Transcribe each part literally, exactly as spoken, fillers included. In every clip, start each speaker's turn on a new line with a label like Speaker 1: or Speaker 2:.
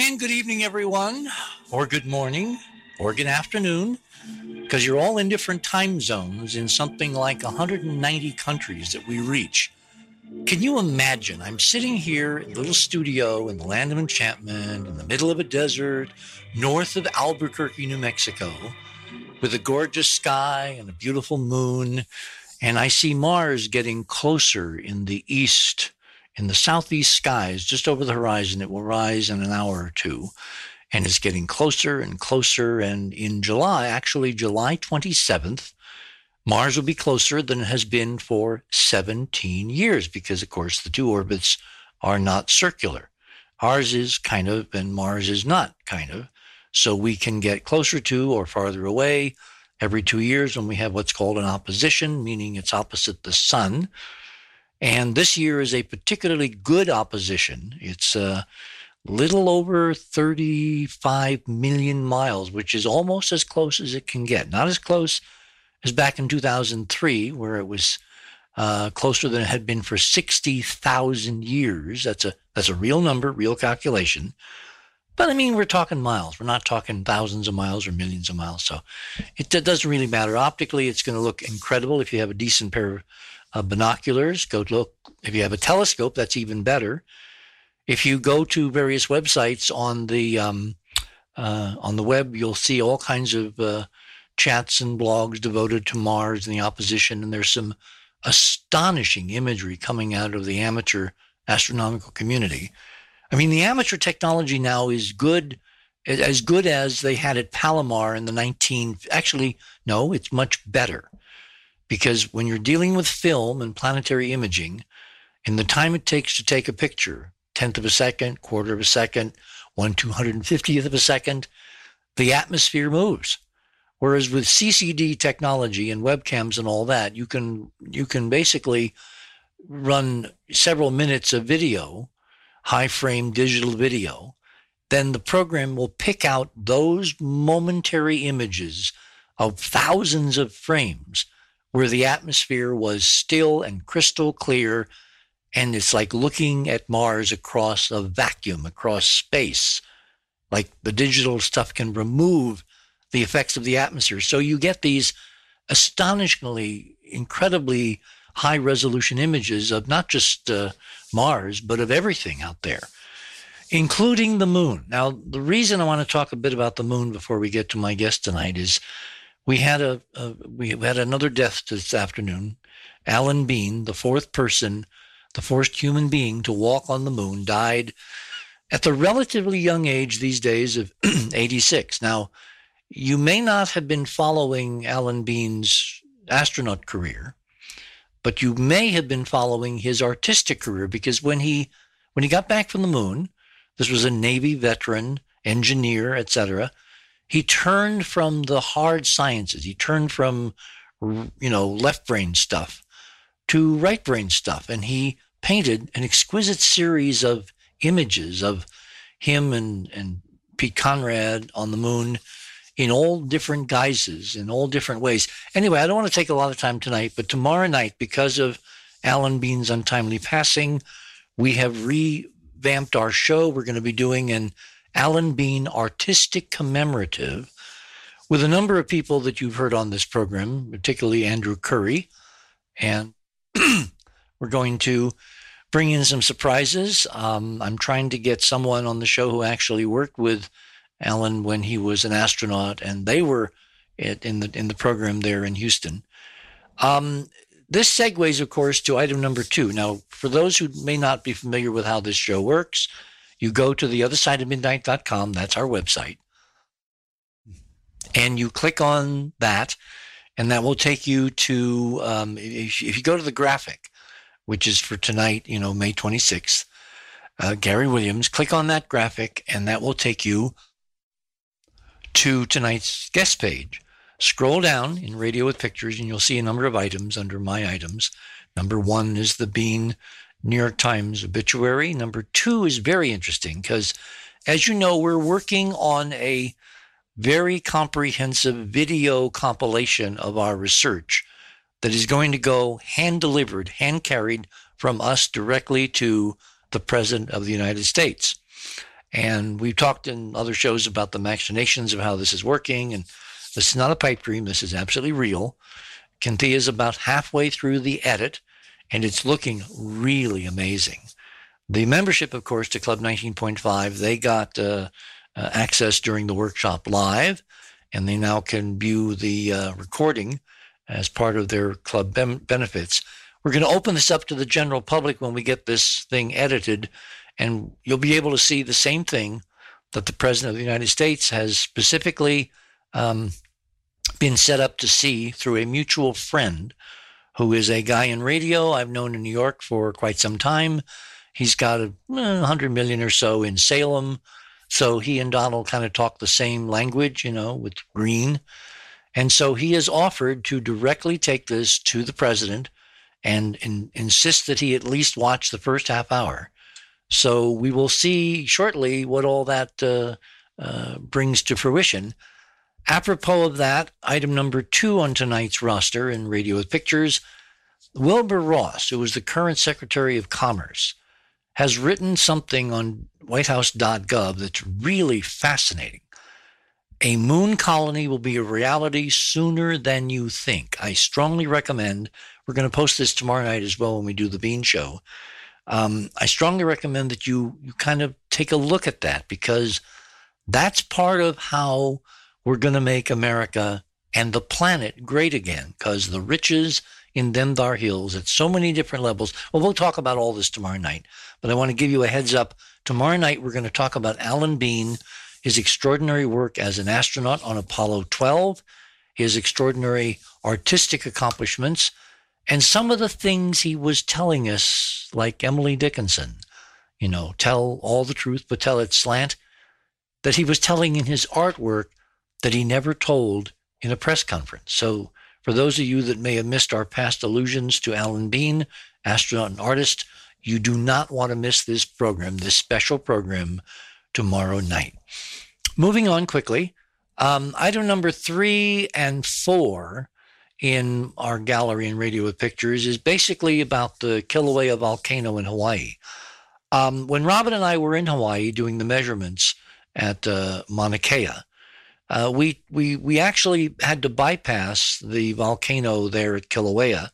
Speaker 1: And good evening, everyone, or good morning, or good afternoon, because you're all in different time zones in something like one hundred ninety countries that we reach. Can you imagine? I'm sitting here in a little studio in the land of enchantment, in the middle of a desert, north of Albuquerque, New Mexico, with a gorgeous sky and a beautiful moon, and I see Mars getting closer in the east. In the southeast skies, just over the horizon. It will rise in an hour or two, and it's getting closer and closer. And in July, actually July twenty-seventh, Mars will be closer than it has been for seventeen years because, of course, the two orbits are not circular. Ours is kind of, and Mars is not kind of. So we can get closer to or farther away every two years when we have what's called an opposition, meaning it's opposite the sun. And this year is a particularly good opposition. It's a little over thirty-five million miles, which is almost as close as it can get. Not as close as back in two thousand three, where it was uh, closer than it had been for sixty thousand years. That's a that's a real number, real calculation. But I mean, we're talking miles. We're not talking thousands of miles or millions of miles. So it doesn't really matter. Optically, it's going to look incredible if you have a decent pair of Uh, binoculars. Go look. If you have a telescope, that's even better. If you go to various websites on the um, uh, on the web, you'll see all kinds of uh, chats and blogs devoted to Mars and the opposition. And there's some astonishing imagery coming out of the amateur astronomical community. I mean, the amateur technology now is good, as good as they had at Palomar in the nineteen. Actually, no, it's much better. Because when you're dealing with film and planetary imaging, in the time it takes to take a picture, tenth of a second, quarter of a second, one two hundred fiftieth of a second, the atmosphere moves. Whereas with C C D technology and webcams and all that, you can you can basically run several minutes of video, high frame digital video. Then the program will pick out those momentary images of thousands of frames where the atmosphere was still and crystal clear, and it's like looking at Mars across a vacuum, across space. Like the digital stuff can remove the effects of the atmosphere. So you get these astonishingly, incredibly high-resolution images of not just uh, Mars, but of everything out there, including the moon. Now, the reason I want to talk a bit about the moon before we get to my guest tonight is We had a, a we had another death this afternoon. Alan Bean, the fourth person, the fourth human being to walk on the moon, died at the relatively young age these days of eighty-six. Now, you may not have been following Alan Bean's astronaut career, but you may have been following his artistic career, because when he when he got back from the moon, this was a Navy veteran, engineer, et cetera. He turned from the hard sciences. He turned from, you know, left brain stuff to right brain stuff. And he painted an exquisite series of images of him and, and Pete Conrad on the moon in all different guises, in all different ways. Anyway, I don't want to take a lot of time tonight, but tomorrow night, because of Alan Bean's untimely passing, we have revamped our show. We're going to be doing an Alan Bean Artistic Commemorative with a number of people that you've heard on this program, particularly Andrew Curry. And we're going to bring in some surprises. Um, I'm trying to get someone on the show who actually worked with Alan when he was an astronaut, and they were in the in the program there in Houston. Um, this segues, of course, to item number two. Now, for those who may not be familiar with how this show works, you go to the other side of midnight dot com. That's our website. And you click on that, and that will take you to, um, if, if you go to the graphic, which is for tonight, you know, May twenty-sixth, uh, Gary Williams, click on that graphic, and that will take you to tonight's guest page. Scroll down in Radio with Pictures, and you'll see a number of items under My Items. Number one is the Bean New York Times obituary. Number two is very interesting because, as you know, we're working on a very comprehensive video compilation of our research that is going to go hand-delivered, hand-carried from us directly to the President of the United States. And we've talked in other shows about the machinations of how this is working. And this is not a pipe dream. This is absolutely real. Cynthia is about halfway through the edit, and it's looking really amazing. The membership, of course, to Club nineteen point five, they got uh, uh, access during the workshop live, and they now can view the uh, recording as part of their club ben- benefits. We're going to open this up to the general public when we get this thing edited, and you'll be able to see the same thing that the President of the United States has specifically um, been set up to see through a mutual friend who is a guy in radio I've known in New York for quite some time. He's got a one hundred million or so in Salem. So he and Donald kind of talk the same language, you know, with green. And so he has offered to directly take this to the president and in, insist that he at least watch the first half hour. So we will see shortly what all that uh, uh, brings to fruition. Apropos of that, item number two on tonight's roster in Radio with Pictures, Wilbur Ross, who was the current Secretary of Commerce, has written something on white house dot gov that's really fascinating. A moon colony will be a reality sooner than you think. I strongly recommend, we're going to post this tomorrow night as well when we do the Bean Show. Um, I strongly recommend that you, you kind of take a look at that, because that's part of how we're going to make America and the planet great again, because the riches in them thar hills at so many different levels. Well, we'll talk about all this tomorrow night, but I want to give you a heads up. Tomorrow night, we're going to talk about Alan Bean, his extraordinary work as an astronaut on Apollo twelve, his extraordinary artistic accomplishments, and some of the things he was telling us, like Emily Dickinson, you know, tell all the truth, but tell it slant, that he was telling in his artwork that he never told in a press conference. So for those of you that may have missed our past allusions to Alan Bean, astronaut and artist, you do not want to miss this program, this special program, tomorrow night. Moving on quickly, um, item number three and four in our gallery in Radio with Pictures is basically about the Kilauea volcano in Hawaii. Um, when Robin and I were in Hawaii doing the measurements at uh, Mauna Kea, uh, we, we, we actually had to bypass the volcano there at Kilauea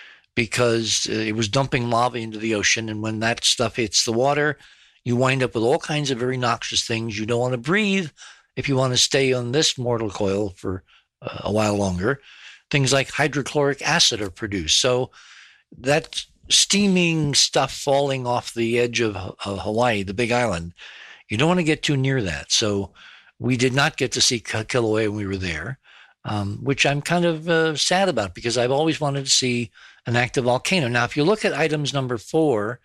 Speaker 1: because it was dumping lava into the ocean. And when that stuff hits the water, you wind up with all kinds of very noxious things you don't want to breathe if you want to stay on this mortal coil for uh, a while longer. Things like hydrochloric acid are produced. So that steaming stuff falling off the edge of, of Hawaii, the big island, you don't want to get too near that. So we did not get to see Kilauea when we were there, um, which I'm kind of uh, sad about, because I've always wanted to see an active volcano. Now, if you look at items number four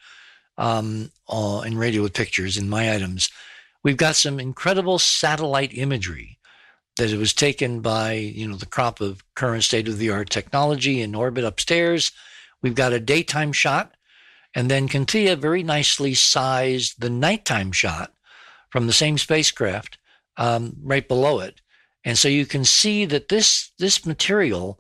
Speaker 1: um, uh, in Radio with Pictures, in my items, we've got some incredible satellite imagery that it was taken by, you know, the crop of current state-of-the-art technology in orbit upstairs. We've got a daytime shot, and then Cynthia very nicely sized the nighttime shot from the same spacecraft um, right below it. And so you can see that this this material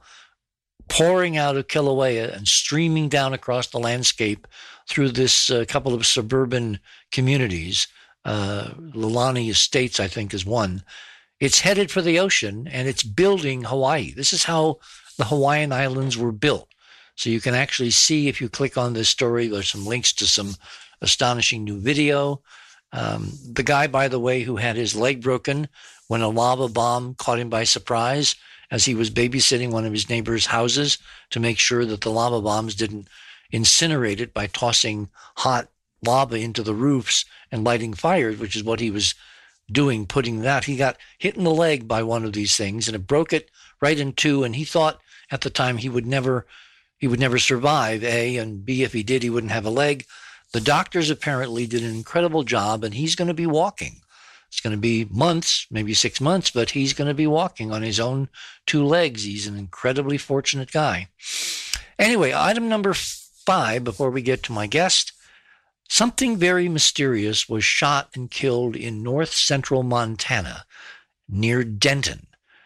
Speaker 1: pouring out of Kilauea and streaming down across the landscape through this uh, couple of suburban communities, uh, Lilani Estates, I think, is one. It's headed for the ocean, and it's building Hawaii. This is how the Hawaiian Islands were built. So you can actually see, if you click on this story, there's some links to some astonishing new video. Um, the guy, by the way, who had his leg broken when a lava bomb caught him by surprise as he was babysitting one of his neighbor's houses to make sure that the lava bombs didn't incinerate it by tossing hot lava into the roofs and lighting fires, which is what he was doing, putting that. He got hit in the leg by one of these things, and it broke it right in two. And he thought at the time he would never, he would never survive, A, and B, if he did, he wouldn't have a leg. The doctors apparently did an incredible job, and he's going to be walking. It's going to be months, maybe six months, but he's going to be walking on his own two legs. He's an incredibly fortunate guy. Anyway, item number five, before we get to my guest, something very mysterious was shot and killed in north central Montana near Denton.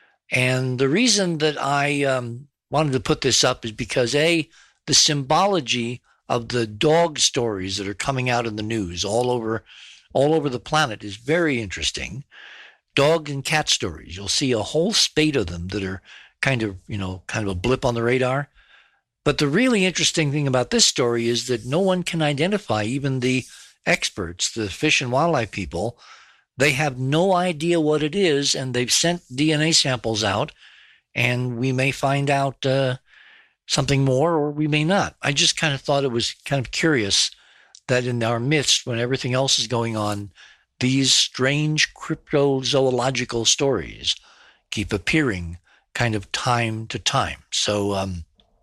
Speaker 1: And the reason that I um, wanted to put this up is because, A, the symbology of the dog stories that are coming out in the news all over all over the planet is very interesting. Dog and cat stories. You'll see a whole spate of them that are kind of, you know, kind of a blip on the radar. But the really interesting thing about this story is that no one can identify, even the experts, the fish and wildlife people. They have no idea what it is, and they've sent D N A samples out, and we may find out uh, something more, or we may not. I just kind of thought it was kind of curious that in our midst, when everything else is going on, these strange cryptozoological stories keep appearing kind of time to time. So um,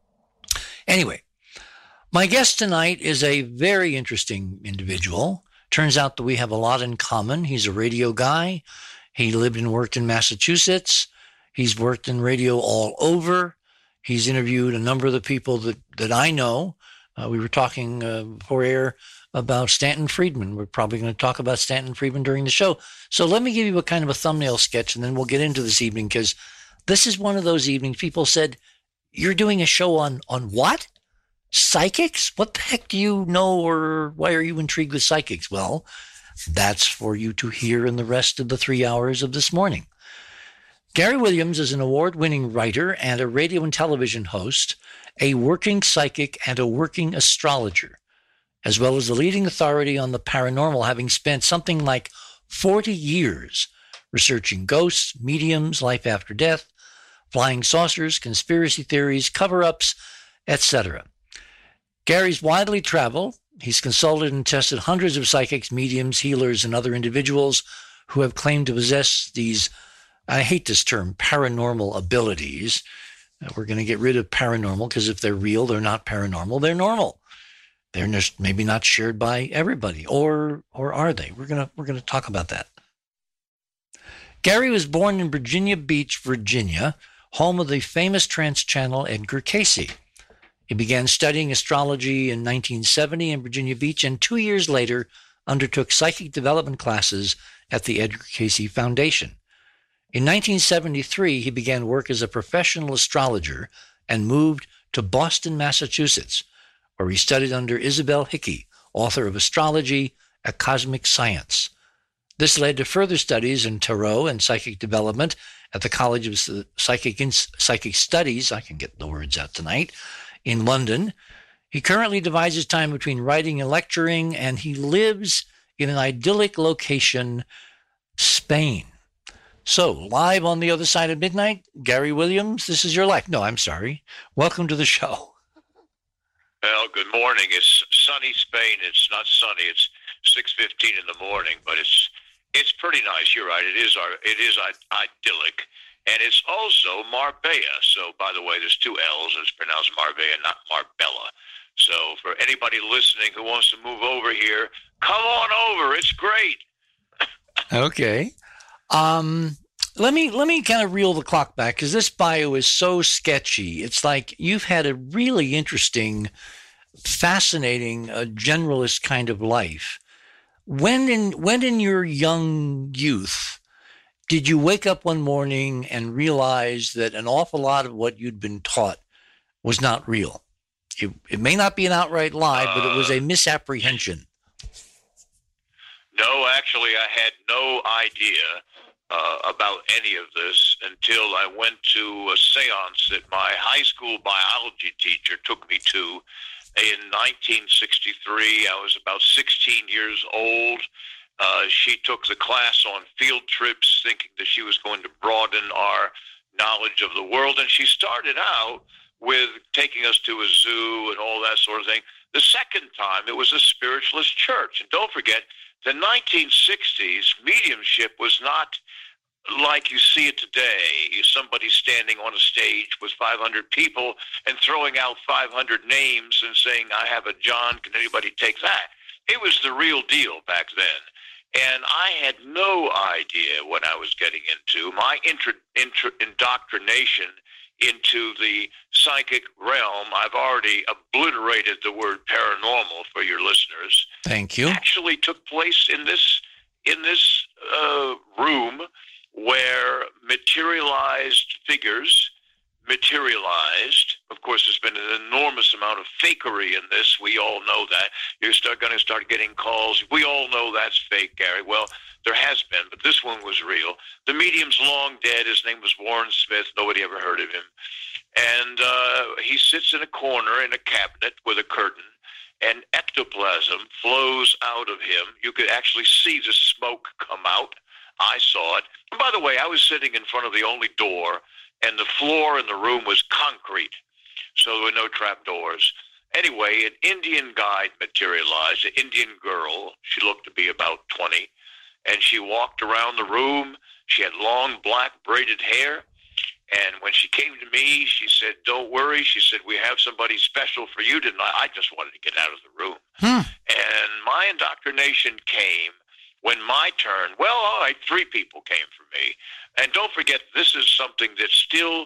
Speaker 1: anyway, my guest tonight is a very interesting individual. Turns out that we have a lot in common. He's a radio guy. He lived and worked in Massachusetts. He's worked in radio all over. He's interviewed a number of the people that, that I know. Uh, we were talking uh, before air about Stanton Friedman. We're probably going to talk about Stanton Friedman during the show. So let me give you a kind of a thumbnail sketch, and then we'll get into this evening, because this is one of those evenings people said, you're doing a show on, on what? Psychics? What the heck do you know, or why are you intrigued with psychics? Well, that's for you to hear in the rest of the three hours of this morning. Gary Williams is an award-winning writer and a radio and television host, a working psychic and a working astrologer, as well as the leading authority on the paranormal, having spent something like forty years researching ghosts, mediums, life after death, flying saucers, conspiracy theories, cover-ups, et cetera. Gary's widely traveled. He's consulted and tested hundreds of psychics, mediums, healers, and other individuals who have claimed to possess these, I hate this term, paranormal abilities. Uh, we're going to get rid of paranormal, because if they're real, they're not paranormal. They're normal. They're just maybe not shared by everybody, or or are they? We're gonna we're gonna talk about that. Gary was born in Virginia Beach, Virginia, home of the famous trance channel Edgar Cayce. He began studying astrology in nineteen seventy in Virginia Beach, and two years later undertook psychic development classes at the Edgar Cayce Foundation. In nineteen seventy-three, he began work as a professional astrologer and moved to Boston, Massachusetts, where he studied under Isabel Hickey, author of Astrology, A Cosmic Science. This led to further studies in tarot and psychic development at the College of Psychic, Psychic Studies, I can get the words out tonight, in London. He currently divides his time between writing and lecturing, and he lives in an idyllic location, Spain. So, live on the other side of midnight, Gary Williams, this is your life. No, I'm sorry. Welcome to the show.
Speaker 2: Well, good morning. It's sunny Spain. It's not sunny. It's six fifteen in the morning, but it's it's pretty nice. You're right. It is our it is idyllic, and it's also Marbella. So, by the way, there's two L's. It's pronounced Marbella, not Marbella. So, for anybody listening who wants to move over here, come on over. It's great.
Speaker 1: Okay. Um, let me let me kind of reel the clock back, because this bio is so sketchy. It's like you've had a really interesting, fascinating, uh, generalist kind of life. When in when in your young youth did you wake up one morning and realize that an awful lot of what you'd been taught was not real? It, it may not be an outright lie, but it was a misapprehension.
Speaker 2: No, actually, I had no idea uh, about any of this until I went to a seance that my high school biology teacher took me to in nineteen sixty-three. I was about sixteen years old. Uh, she took the class on field trips, thinking that she was going to broaden our knowledge of the world. And she started out with taking us to a zoo and all that sort of thing. The second time, it was a spiritualist church. And don't forget, the nineteen sixties, mediumship was not like you see it today. Somebody standing on a stage with five hundred people and throwing out five hundred names and saying, I have a John, can anybody take that? It was the real deal back then. And I had no idea what I was getting into. My intro, intro, indoctrination into the psychic realm, I've already obliterated the word paranormal for your listeners.
Speaker 1: Thank you.
Speaker 2: Actually took place in this in this uh, room where materialized figures materialized. Of course, there's been an enormous amount of fakery in this. We all know that. You're start going to start getting calls. We all know that's fake, Gary. Well, there has been, but this one was real. The medium's long dead. His name was Warren Smith. Nobody ever heard of him. And uh, he sits in a corner in a cabinet with a curtain, and ectoplasm flows out of him. You could actually see the smoke come out. I saw it. And by the way, I was sitting in front of the only door, and the floor in the room was concrete, so there were no trap doors. Anyway, an Indian guide materialized, an Indian girl. She looked to be about twenty, and she walked around the room. She had long, black, braided hair, and when she came to me, she said, "Don't worry." She said, "We have somebody special for you tonight." I just wanted to get out of the room. Hmm. And my indoctrination came when my turn, well, all right, three people came for me. And don't forget, this is something that's still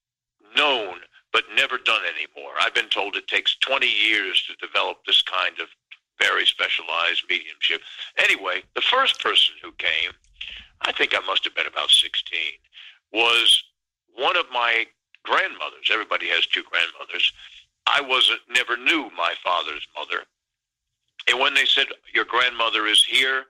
Speaker 2: known but never done anymore. I've been told it takes twenty years to develop this kind of very specialized mediumship. Anyway, the first person who came, I think I must have been about sixteen, was one of my grandmothers. Everybody has two grandmothers. I wasn't, never knew my father's mother. And when they said, "Your grandmother is here,"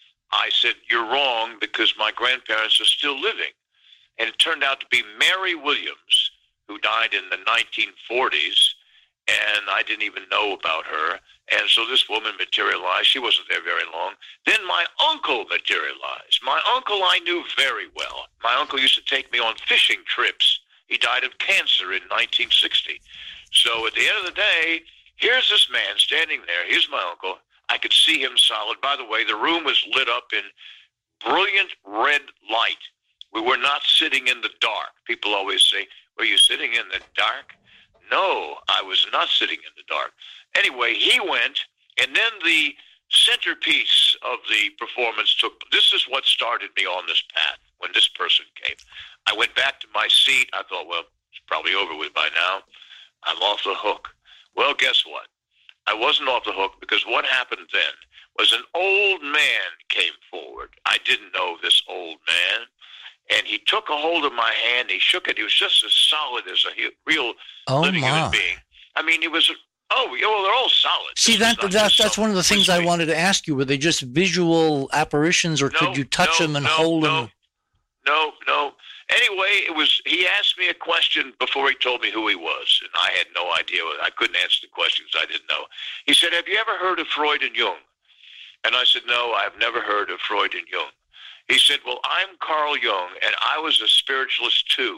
Speaker 2: I said, "You're wrong, because my grandparents are still living." And it turned out to be Mary Williams, who died in the nineteen forties, and I didn't even know about her. And so this woman materialized. She wasn't there very long. Then my uncle materialized. My uncle I knew very well. My uncle used to take me on fishing trips. He died of cancer in nineteen sixty. So at the end of the day, here's this man standing there. Here's my uncle. I could see him solid. By the way, the room was lit up in brilliant red light. We were not sitting in the dark. People always say, "Were you sitting in the dark?" No, I was not sitting in the dark. Anyway, he went, and then the centerpiece of the performance took. This is what started me on this path when this person came. I went back to my seat. I thought, well, it's probably over with by now. I'm off the hook. Well, guess what? I wasn't off the hook, because what happened then was an old man came forward. I didn't know this old man. And he took a hold of my hand. He shook it. He was just as solid as a real
Speaker 1: oh
Speaker 2: living
Speaker 1: my.
Speaker 2: human being. I mean, he was, oh, well, they're all solid.
Speaker 1: See, that, that that's one of the things I wanted to ask you. Were they just visual apparitions, or
Speaker 2: no,
Speaker 1: could you touch
Speaker 2: no,
Speaker 1: them and
Speaker 2: no,
Speaker 1: hold
Speaker 2: no,
Speaker 1: them?
Speaker 2: No, no. Anyway, it was. He asked me a question before he told me who he was, and I had no idea. I couldn't answer the questions. I didn't know. He said, "Have you ever heard of Freud and Jung?" And I said, "No, I've never heard of Freud and Jung." He said, "Well, I'm Carl Jung, and I was a spiritualist too."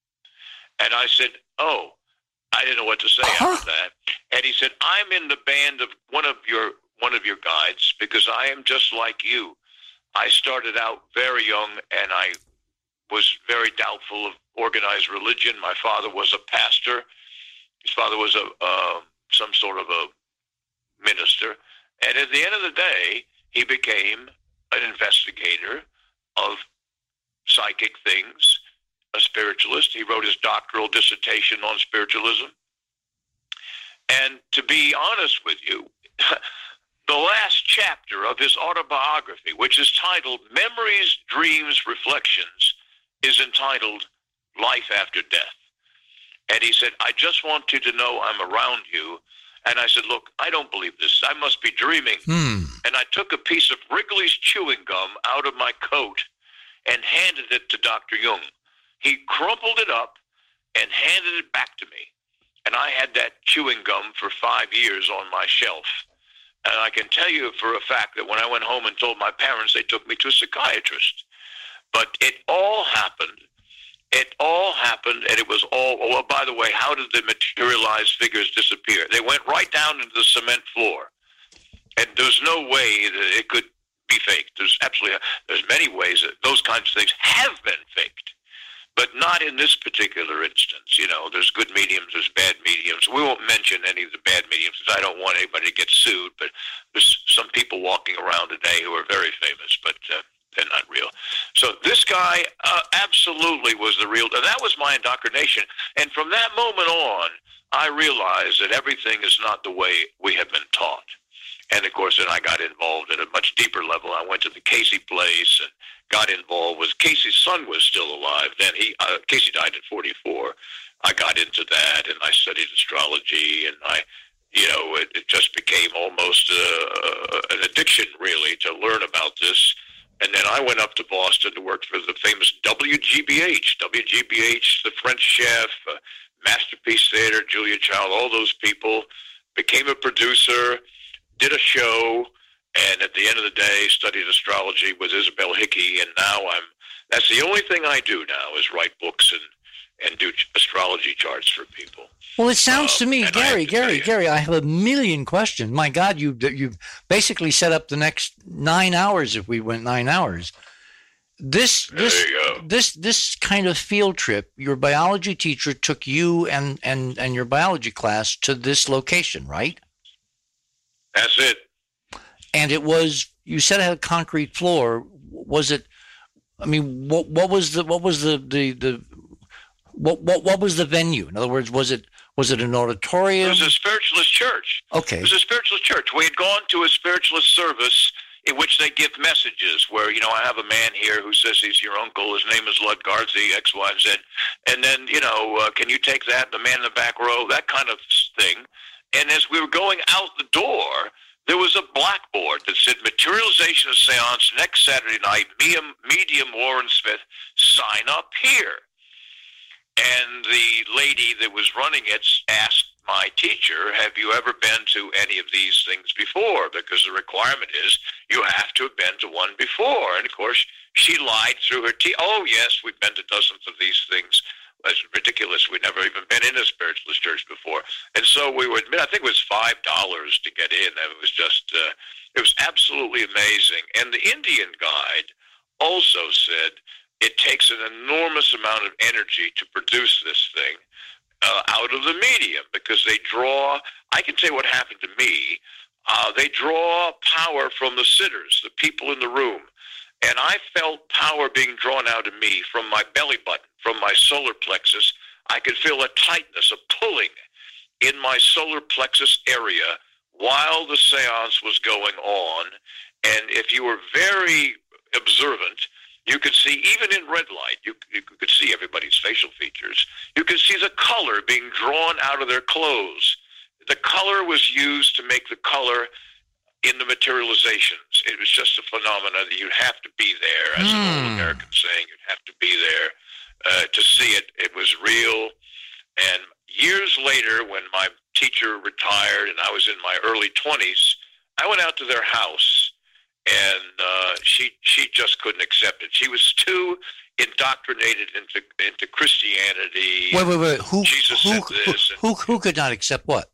Speaker 2: And I said, "Oh," I didn't know what to say uh-huh. after that. And he said, "I'm in the band of one of your one of your guides, because I am just like you. I started out very young, and I was very doubtful of organized religion. My father was a pastor. His father was a uh, some sort of a minister. And at the end of the day, he became an investigator of psychic things, a spiritualist. He wrote his doctoral dissertation on spiritualism. And to be honest with you, the last chapter of his autobiography, which is titled Memories, Dreams, Reflections, is entitled Life After Death. And he said, "I just want you to know I'm around you." And I said, "Look, I don't believe this. I must be dreaming." Hmm. And I took a piece of Wrigley's chewing gum out of my coat and handed it to Doctor Jung. He crumpled it up and handed it back to me. And I had that chewing gum for five years on my shelf. And I can tell you for a fact that when I went home and told my parents, they took me to a psychiatrist. But it all happened. It all happened, and it was all, oh, well, by the way, how did the materialized figures disappear? They went right down into the cement floor. And there's no way that it could be faked. There's absolutely, there's many ways that those kinds of things have been faked, but not in this particular instance. You know, there's good mediums, there's bad mediums. We won't mention any of the bad mediums because I don't want anybody to get sued, but there's some people walking around today who are very famous, but uh, they're not real. So this guy uh, absolutely was the real, and that was my indoctrination. And from that moment on, I realized that everything is not the way we have been taught. And, of course, then I got involved at a much deeper level. I went to the Casey place and got involved with Casey's son was still alive. Then he, uh, Casey died at forty-four. I got into that, and I studied astrology, and I, you know, it, it just became almost uh, an addiction, really, to learn about this. And then I went up to Boston to work for the famous W G B H. W G B H, the French Chef, uh, Masterpiece Theater, Julia Child, all those people. Became a producer, did a show, and at the end of the day, studied astrology with Isabel Hickey. And now I'm, that's the only thing I do now is write books and, and do astrology charts for people.
Speaker 1: Well, it sounds
Speaker 2: um,
Speaker 1: to me, Gary, Gary, Gary, I have a million questions. My God, you you basically set up the next nine hours if we went nine hours. This this this this kind of field trip, your biology teacher took you and, and, and your biology class to this location, right?
Speaker 2: That's it.
Speaker 1: And it was, you said it had a concrete floor. Was it, I mean, what what was the what was the the, the what what what was the venue? In other words, was it was it an auditorium?
Speaker 2: It was a spiritualist church.
Speaker 1: Okay.
Speaker 2: It was a spiritualist church. We had gone to a spiritualist service in which they give messages where, you know, I have a man here who says he's your uncle. His name is Ludgarthy, X, Y, and Z. And then, you know, uh, can you take that? The man in the back row, that kind of thing. And as we were going out the door, there was a blackboard that said Materialization of Seance next Saturday night, medium, medium Warren Smith, sign up here. And the lady that was running it asked my teacher, have you ever been to any of these things before? Because the requirement is you have to have been to one before. And, of course, she lied through her teeth. Oh, yes, we've been to dozens of these things. That's ridiculous. We'd never even been in a spiritualist church before. And so we would admit, I think it was five dollars to get in. It was just, uh, it was absolutely amazing. And the Indian guide also said it takes an enormous amount of energy to produce this thing uh, out of the medium because they draw, I can tell you what happened to me. Uh, they draw power from the sitters, the people in the room. And I felt power being drawn out of me from my belly button, from my solar plexus. I could feel a tightness, a pulling in my solar plexus area while the seance was going on. And if you were very observant, you could see, even in red light, you, you could see everybody's facial features. You could see the color being drawn out of their clothes. The color was used to make the color in the materializations. It was just a phenomena that you'd have to be there, as mm. an old American saying, you'd have to be there uh, to see it. It was real. And years later, when my teacher retired and I was in my early twenties, I went out to their house, and uh, she she just couldn't accept it. She was too indoctrinated into into Christianity.
Speaker 1: Wait, wait, wait. Who,
Speaker 2: Jesus
Speaker 1: who,
Speaker 2: said this.
Speaker 1: Who, who, who could not accept what?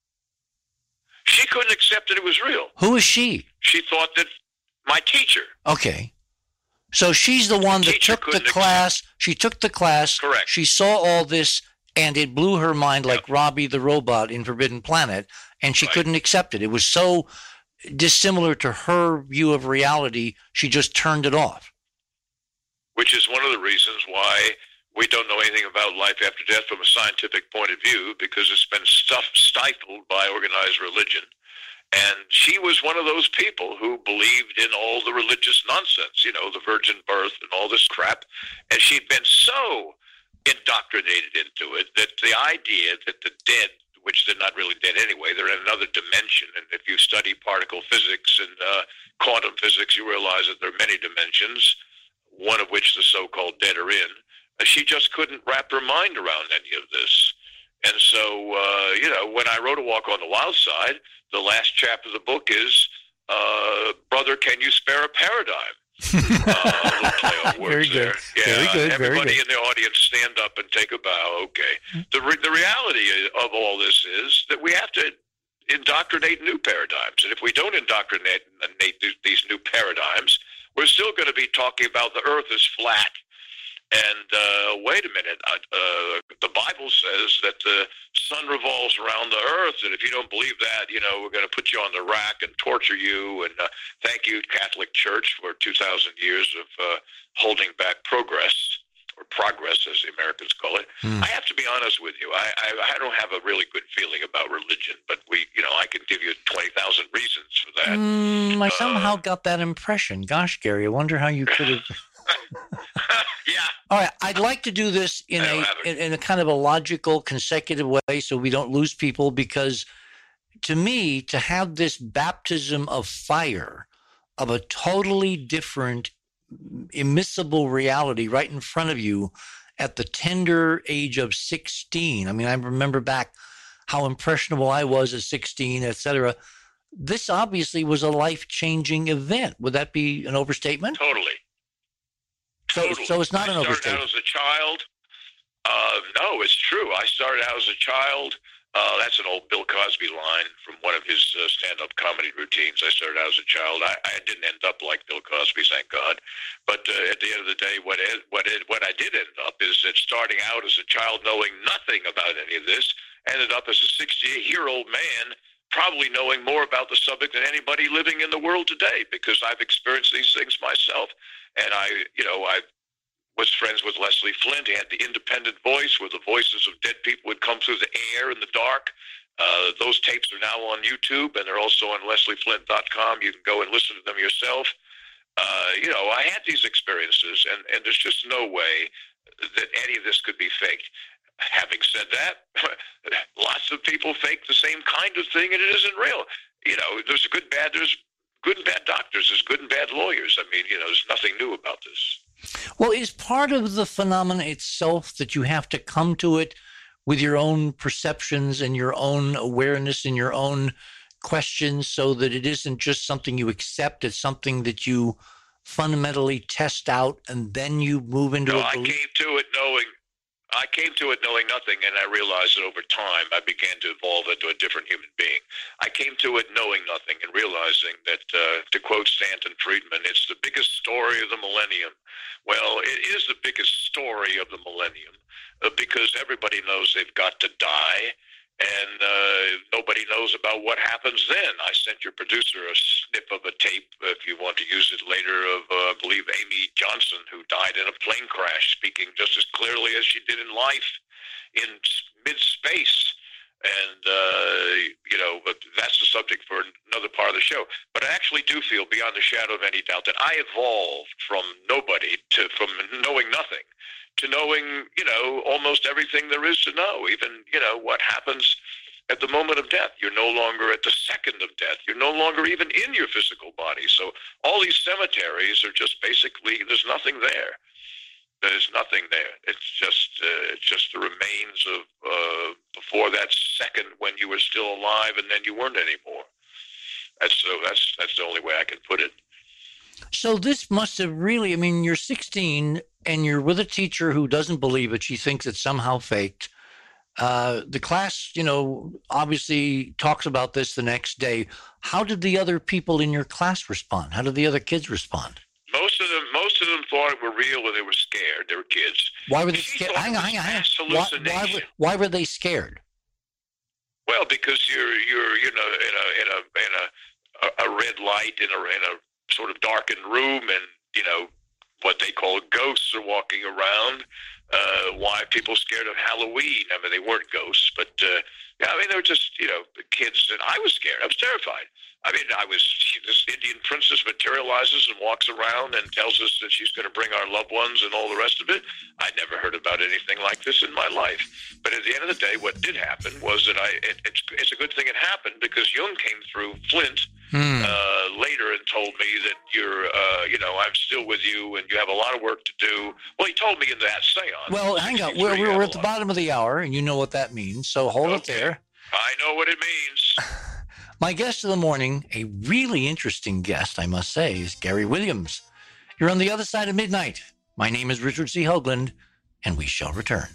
Speaker 2: She couldn't accept that it was real.
Speaker 1: Who is she?
Speaker 2: She thought that my teacher.
Speaker 1: Okay. So she's the one that took the class. Accept. She took the class.
Speaker 2: Correct.
Speaker 1: She saw all this, and it blew her mind like
Speaker 2: yep.
Speaker 1: Robbie the robot in Forbidden Planet, and she
Speaker 2: right.
Speaker 1: couldn't accept it. It was so dissimilar to her view of reality, she just turned it off.
Speaker 2: Which is one of the reasons why we don't know anything about life after death from a scientific point of view, because it's been stuff stifled by organized religion. And she was one of those people who believed in all the religious nonsense, you know, the virgin birth and all this crap. And she'd been so indoctrinated into it that the idea that the dead, which they're not really dead anyway, they're in another dimension. And if you study particle physics and uh, quantum physics, you realize that there are many dimensions, one of which the so-called dead are in. She just couldn't wrap her mind around any of this. And so, uh, you know, when I wrote A Walk on the Wild Side, the last chapter of the book is, uh, Brother, Can You Spare a Paradigm? uh, a little play on words
Speaker 1: very good.
Speaker 2: There. Yeah,
Speaker 1: very good.
Speaker 2: Everybody
Speaker 1: very good.
Speaker 2: in the audience stand up and take a bow. Okay. The, re- the reality of all this is that we have to indoctrinate new paradigms. And if we don't indoctrinate these new paradigms, we're still going to be talking about the earth is flat. And uh, wait a minute, uh, uh, the Bible says that the sun revolves around the earth, and if you don't believe that, you know, we're going to put you on the rack and torture you. And uh, thank you, Catholic Church, for two thousand years of uh, holding back progress, or progress, as the Americans call it. Mm. I have to be honest with you. I, I I don't have a really good feeling about religion, but we, you know, I can give you twenty thousand reasons for that.
Speaker 1: Mm, I somehow
Speaker 2: uh,
Speaker 1: got that impression. Gosh, Gary, I wonder how you could have.
Speaker 2: Yeah.
Speaker 1: All right. I'd like to do this in a in, in a kind of a logical, consecutive way so we don't lose people, because to me, to have this baptism of fire of a totally different, immiscible reality right in front of you at the tender age of sixteen. I mean, I remember back how impressionable I was at sixteen, et cetera. This obviously was a life-changing event. Would that be an overstatement?
Speaker 2: Totally.
Speaker 1: So,
Speaker 2: totally.
Speaker 1: so it's not
Speaker 2: I
Speaker 1: an overstatement.
Speaker 2: I started out as a child. Uh, no, it's true. I started out as a child. Uh, that's an old Bill Cosby line from one of his uh, stand-up comedy routines. I started out as a child. I, I didn't end up like Bill Cosby, thank God. But uh, at the end of the day, what it, what it, what I did end up is that starting out as a child, knowing nothing about any of this, ended up as a sixty-eight-year-old man, probably knowing more about the subject than anybody living in the world today, because I've experienced these things myself. And I, you know, I was friends with Leslie Flint. He had the independent voice where the voices of dead people would come through the air in the dark. Uh, those tapes are now on YouTube, and they're also on leslie flint dot com. You can go and listen to them yourself. Uh, you know, I had these experiences, and, and there's just no way that any of this could be faked. Having said that, lots of people fake the same kind of thing, and it isn't real. You know, there's a good, bad, there's good and bad doctors, there's good and bad lawyers. I mean, you know, there's nothing new about this.
Speaker 1: Well, is part of the phenomena itself that you have to come to it with your own perceptions and your own awareness and your own questions, so that it isn't just something you accept, it's something that you fundamentally test out and then you move into
Speaker 2: no,
Speaker 1: a
Speaker 2: I
Speaker 1: belief?
Speaker 2: came to it knowing I came to it knowing nothing, and I realized that over time I began to evolve into a different human being. I came to it knowing nothing and realizing that, uh, to quote Stanton Friedman, it's the biggest story of the millennium. Well, it is the biggest story of the millennium uh, because everybody knows they've got to die, and uh, nobody knows about what happens then. I sent your producer a snip of a tape, if you want to use it later, of, uh, I believe, Amy Johnson, who died in a plane crash, speaking just as clearly as she did in life in mid-space. And, uh, you know, but that's the subject for another part of the show. But I actually do feel, beyond a shadow of any doubt, that I evolved from nobody to from knowing nothing to knowing, you know, almost everything there is to know, even, you know, what happens at the moment of death. You're no longer at the second of death. You're no longer even in your physical body. So all these cemeteries are just basically, there's nothing there. There's nothing there. It's just uh, it's just the remains of uh, before that second when you were still alive and then you weren't anymore. That's so. That's that's the only way I can put it.
Speaker 1: So this must have really, I mean, you're sixteen and you're with a teacher who doesn't believe it. She thinks it's somehow faked. Uh, the class, you know, obviously talks about this the next day. How did the other people in your class respond? How did the other kids respond?
Speaker 2: Most of them, most of them thought it were real and they were scared. They were kids.
Speaker 1: Why were they scared? Hang on, hang on, hang on. Why, why, were, why were they scared?
Speaker 2: Well, because you're you're you know in a in a in a a red light in a in a sort of darkened room, and you know what they call ghosts are walking around. Uh, why are people scared of Halloween? I mean, they weren't ghosts, but uh, yeah, I mean, they were just, you know, the kids. And I was scared. I was terrified. I mean, I was, this Indian princess materializes and walks around and tells us that she's going to bring our loved ones and all the rest of it. I never heard about anything like this in my life. But at the end of the day, what did happen was that I, it, it's, it's a good thing it happened, because Jung came through Flint hmm. uh, later and told me that you're, uh, you know, I'm still with you and you have a lot of work to do. Well, he told me in that seance.
Speaker 1: Well, hang on. We're, we're at the bottom of the hour, and you know what that means. So hold okay. it there.
Speaker 2: I know what it means.
Speaker 1: My guest of the morning, a really interesting guest, I must say, is Gary Williams. You're on the other side of midnight. My name is Richard C. Hoagland, and we shall return.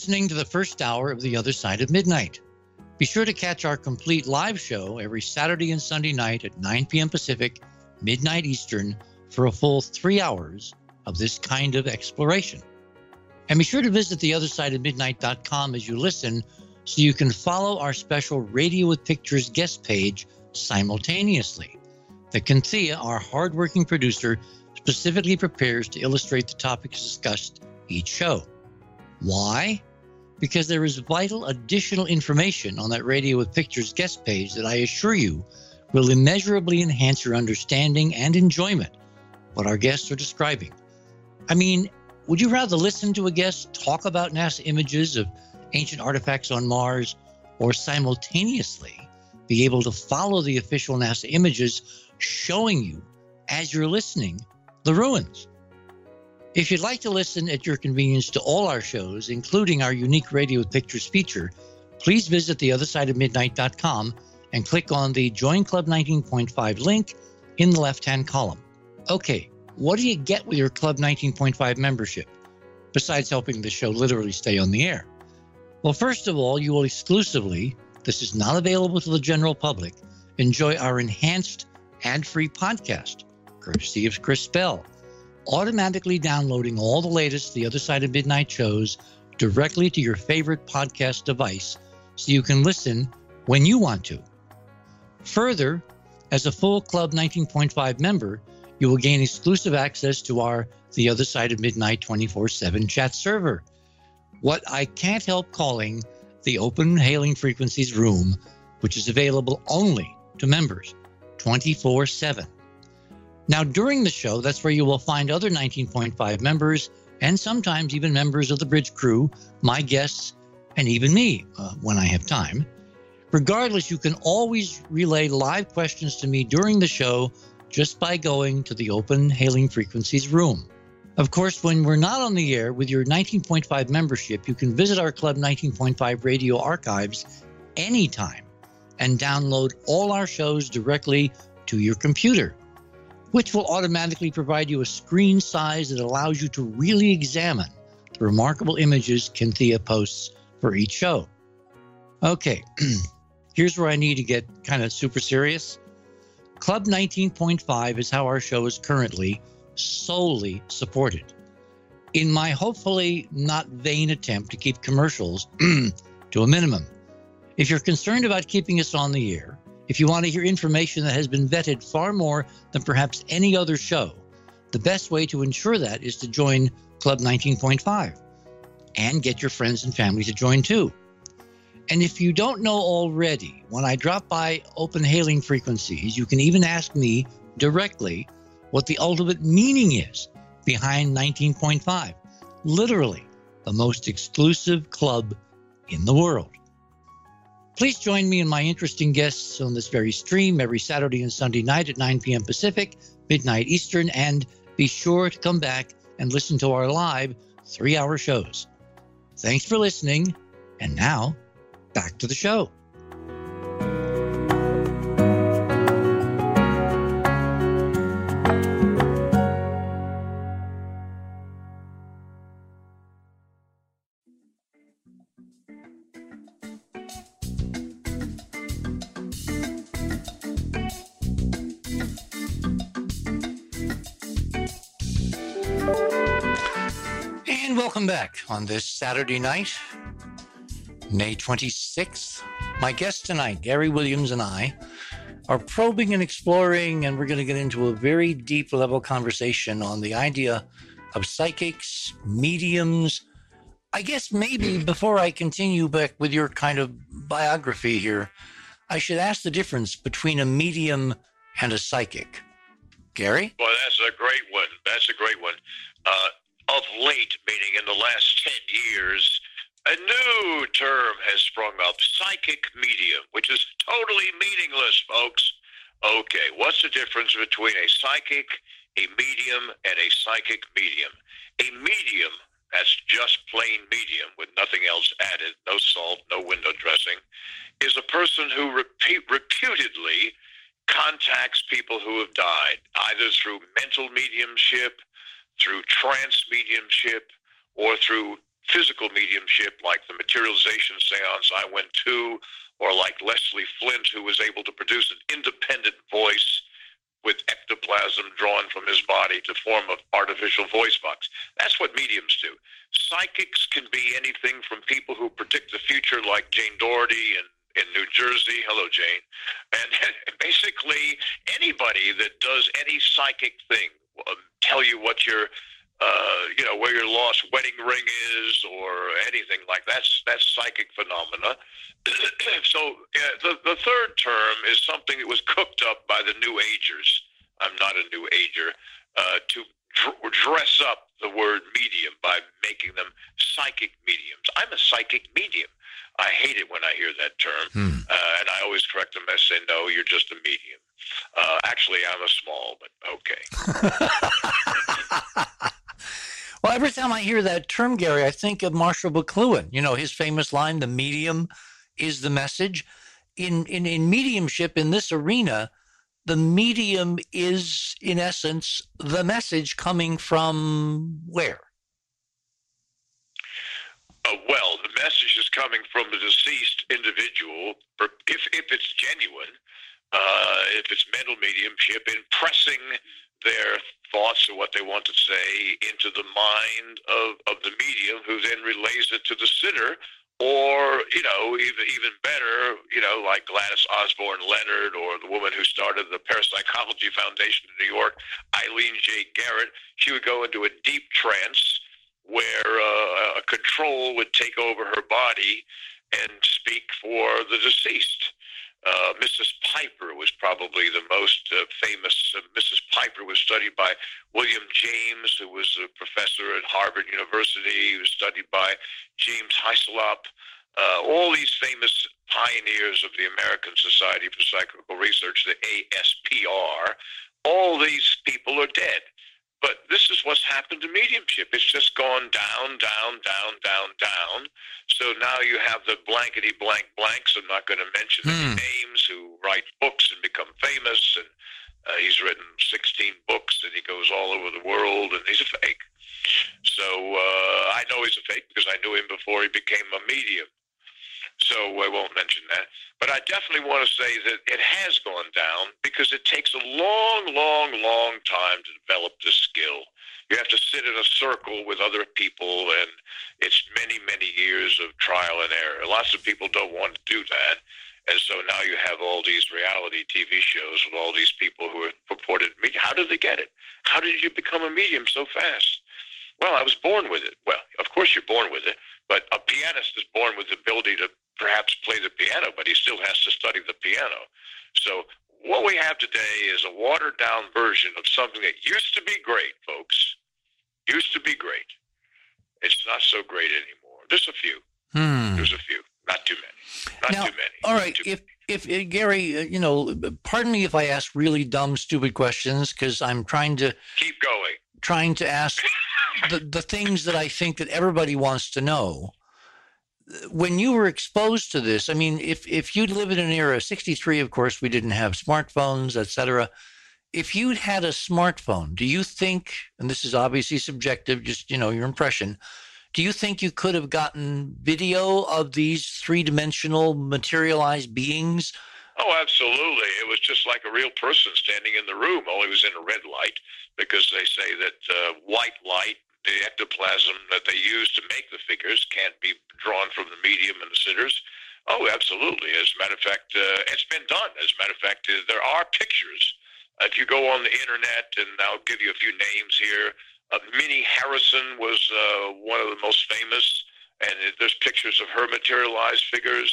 Speaker 1: listening to the first hour of The Other Side of Midnight. Be sure to catch our complete live show every Saturday and Sunday night at nine p.m. Pacific, midnight Eastern, for a full three hours of this kind of exploration. And be sure to visit the other side of midnight dot com as you listen so you can follow our special Radio with Pictures guest page simultaneously that Cynthia, our hardworking producer, specifically prepares to illustrate the topics discussed each show. Why? Because there is vital additional information on that Radio with Pictures guest page that I assure you will immeasurably enhance your understanding and enjoyment of what our guests are describing. I mean, would you rather listen to a guest talk about NASA images of ancient artifacts on Mars, or simultaneously be able to follow the official NASA images showing you, as you're listening, the ruins? If you'd like to listen at your convenience to all our shows, including our unique Radio with Pictures feature, please visit the other side of midnight dot com and click on the Join Club nineteen point five link in the left-hand column. Okay, what do you get with your Club nineteen point five membership, besides helping the show literally stay on the air? Well, first of all, you will exclusively, this is not available to the general public, enjoy our enhanced ad-free podcast, courtesy of Chris Bell, automatically downloading all the latest The Other Side of Midnight shows directly to your favorite podcast device so you can listen when you want to. Further, as a full Club nineteen point five member, you will gain exclusive access to our The Other Side of Midnight twenty-four seven chat server, what I can't help calling the Open Hailing Frequencies Room, which is available only to members twenty-four seven. Now, during the show, that's where you will find other nineteen point five members and sometimes even members of the bridge crew, my guests, and even me uh, when I have time. Regardless, you can always relay live questions to me during the show just by going to the Open Hailing Frequencies Room. Of course, when we're not on the air with your nineteen point five membership, you can visit our Club nineteen point five radio archives anytime and download all our shows directly to your computer, which will automatically provide you a screen size that allows you to really examine the remarkable images Cynthia posts for each show. Okay, here's where I need to get kind of super serious. Club nineteen point five is how our show is currently solely supported. In my hopefully not vain attempt to keep commercials to a minimum. If you're concerned about keeping us on the air, if you want to hear information that has been vetted far more than perhaps any other show, the best way to ensure that is to join Club nineteen point five and get your friends and family to join too. And if you don't know already, when I drop by Open Hailing Frequencies, you can even ask me directly what the ultimate meaning is behind nineteen point five. Literally, the most exclusive club in the world. Please join me and my interesting guests on this very stream every Saturday and Sunday night at nine p.m. Pacific, midnight Eastern, and be sure to come back and listen to our live three-hour shows. Thanks for listening, and now, back to the show. And welcome back on this Saturday night, May twenty-sixth. My guest tonight, Gary Williams, and I are probing and exploring, and we're going to get into a very deep level conversation on the idea of psychics, mediums. I guess maybe before I continue back with your kind of biography here, I should ask the difference between a medium and a psychic. Gary?
Speaker 2: Well, that's a great one. That's a great one. Uh, of late, meaning in the last ten years, a new term has sprung up, psychic medium, which is totally meaningless, folks. Okay, what's the difference between a psychic, a medium, and a psychic medium? A medium, that's just plain medium with nothing else added, no salt, no window dressing, is a person who repeat, reputedly contacts people who have died, either through mental mediumship, through trance mediumship, or through physical mediumship, like the materialization seance I went to, or like Leslie Flint, who was able to produce an independent voice with ectoplasm drawn from his body to form an artificial voice box. That's what mediums do. Psychics can be anything from people who predict the future, like Jane Doherty in, in New Jersey. Hello, Jane. And basically anybody that does any psychic thing, uh, tell you what your, uh, you know, where your lost wedding ring is or anything like that. That's, that's psychic phenomena. So uh, the, the third term is something that was cooked up by the New Agers. I'm not a New Ager, uh, to dr- dress up the word medium by making them psychic mediums. I'm a psychic medium. I hate it when I hear that term, hmm. uh, and I always correct them. I say, no, you're just a medium. Uh, actually, I'm a small, but okay.
Speaker 1: Well, every time I hear that term, Gary, I think of Marshall McLuhan. You know, his famous line, the medium is the message. In, in, in mediumship, in this arena, the medium is, in essence, the message coming from where?
Speaker 2: Uh, well, the message is coming from the deceased individual, if, if it's genuine, uh, if it's mental mediumship, impressing their thoughts or what they want to say into the mind of, of the medium, who then relays it to the sitter. Or, you know, even even better, you know, like Gladys Osborne Leonard, or the woman who started the Parapsychology Foundation in New York, Eileen J. Garrett. She would go into a deep trance where uh, a control would take over her body and speak for the deceased. Uh, Missus Piper was probably the most uh, famous. Uh, Missus Piper was studied by William James, who was a professor at Harvard University. He was studied by James Hyslop. Uh, all these famous pioneers of the American Society for Psychical Research, the A S P R, all these people are dead. But this is what's happened to mediumship. It's just gone down, down, down, down, down. So now you have the blankety blank blanks. I'm not going to mention any mm. names, who write books and become famous. And uh, he's written sixteen books, and he goes all over the world, and he's a fake. So uh, I know he's a fake because I knew him before he became a medium. So I won't mention that. But I definitely want to say that it has gone down because it takes a long, long, long time to develop this skill. You have to sit in a circle with other people, and it's many, many years of trial and error. Lots of people don't want to do that. And so now you have all these reality T V shows with all these people who are purported medium. How did they get it? How did you become a medium so fast? Well, I was born with it. Well, of course you're born with it, but a pianist is born with the ability to perhaps play the piano, but he still has to study the piano. So what we have today is a watered-down version of something that used to be great, folks. Used to be great. It's not so great anymore. There's a few. Hmm. There's a few. Not too many. Not
Speaker 1: now,
Speaker 2: too many.
Speaker 1: All right. If, if, if, Gary, uh, you know, pardon me if I ask really dumb, stupid questions, because I'm trying to...
Speaker 2: Keep going.
Speaker 1: Trying to ask the, the things that I think that everybody wants to know. When you were exposed to this, I mean, if, if you'd live in an era, sixty-three, of course, we didn't have smartphones, et cetera. If you'd had a smartphone, do you think, and this is obviously subjective, just, you know, your impression, do you think you could have gotten video of these three-dimensional materialized beings?
Speaker 2: Oh, absolutely. It was just like a real person standing in the room, only it was in a red light, because they say that uh, white light, the ectoplasm that they use to make the figures, can't be drawn from the medium and the sitters. Oh, absolutely. As a matter of fact, uh, it's been done. As a matter of fact, uh, there are pictures. Uh, if you go on the internet, and I'll give you a few names here, uh, Minnie Harrison was uh, one of the most famous, and it, there's pictures of her materialized figures.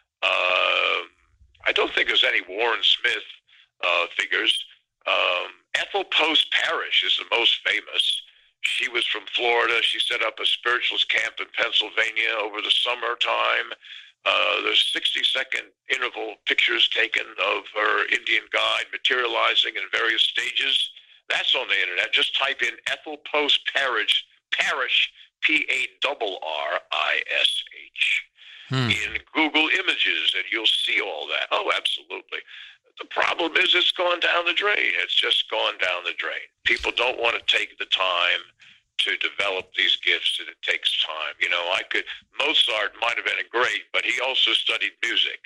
Speaker 2: Uh, I don't think there's any Warren Smith uh, figures. Um, Ethel Post Parrish is the most famous. She was from Florida. She set up a spiritualist camp in Pennsylvania over the summertime. Uh, there's sixty-second interval pictures taken of her Indian guide materializing in various stages. That's on the internet. Just type in Ethel Post Parrish, Parrish, P A R R I S H, hmm. in Google Images, and you'll see all that. Oh, absolutely. The problem is it's gone down the drain. It's just gone down the drain. People don't want to take the time to develop these gifts, and it takes time. You know, I could Mozart might have been a great, but he also studied music.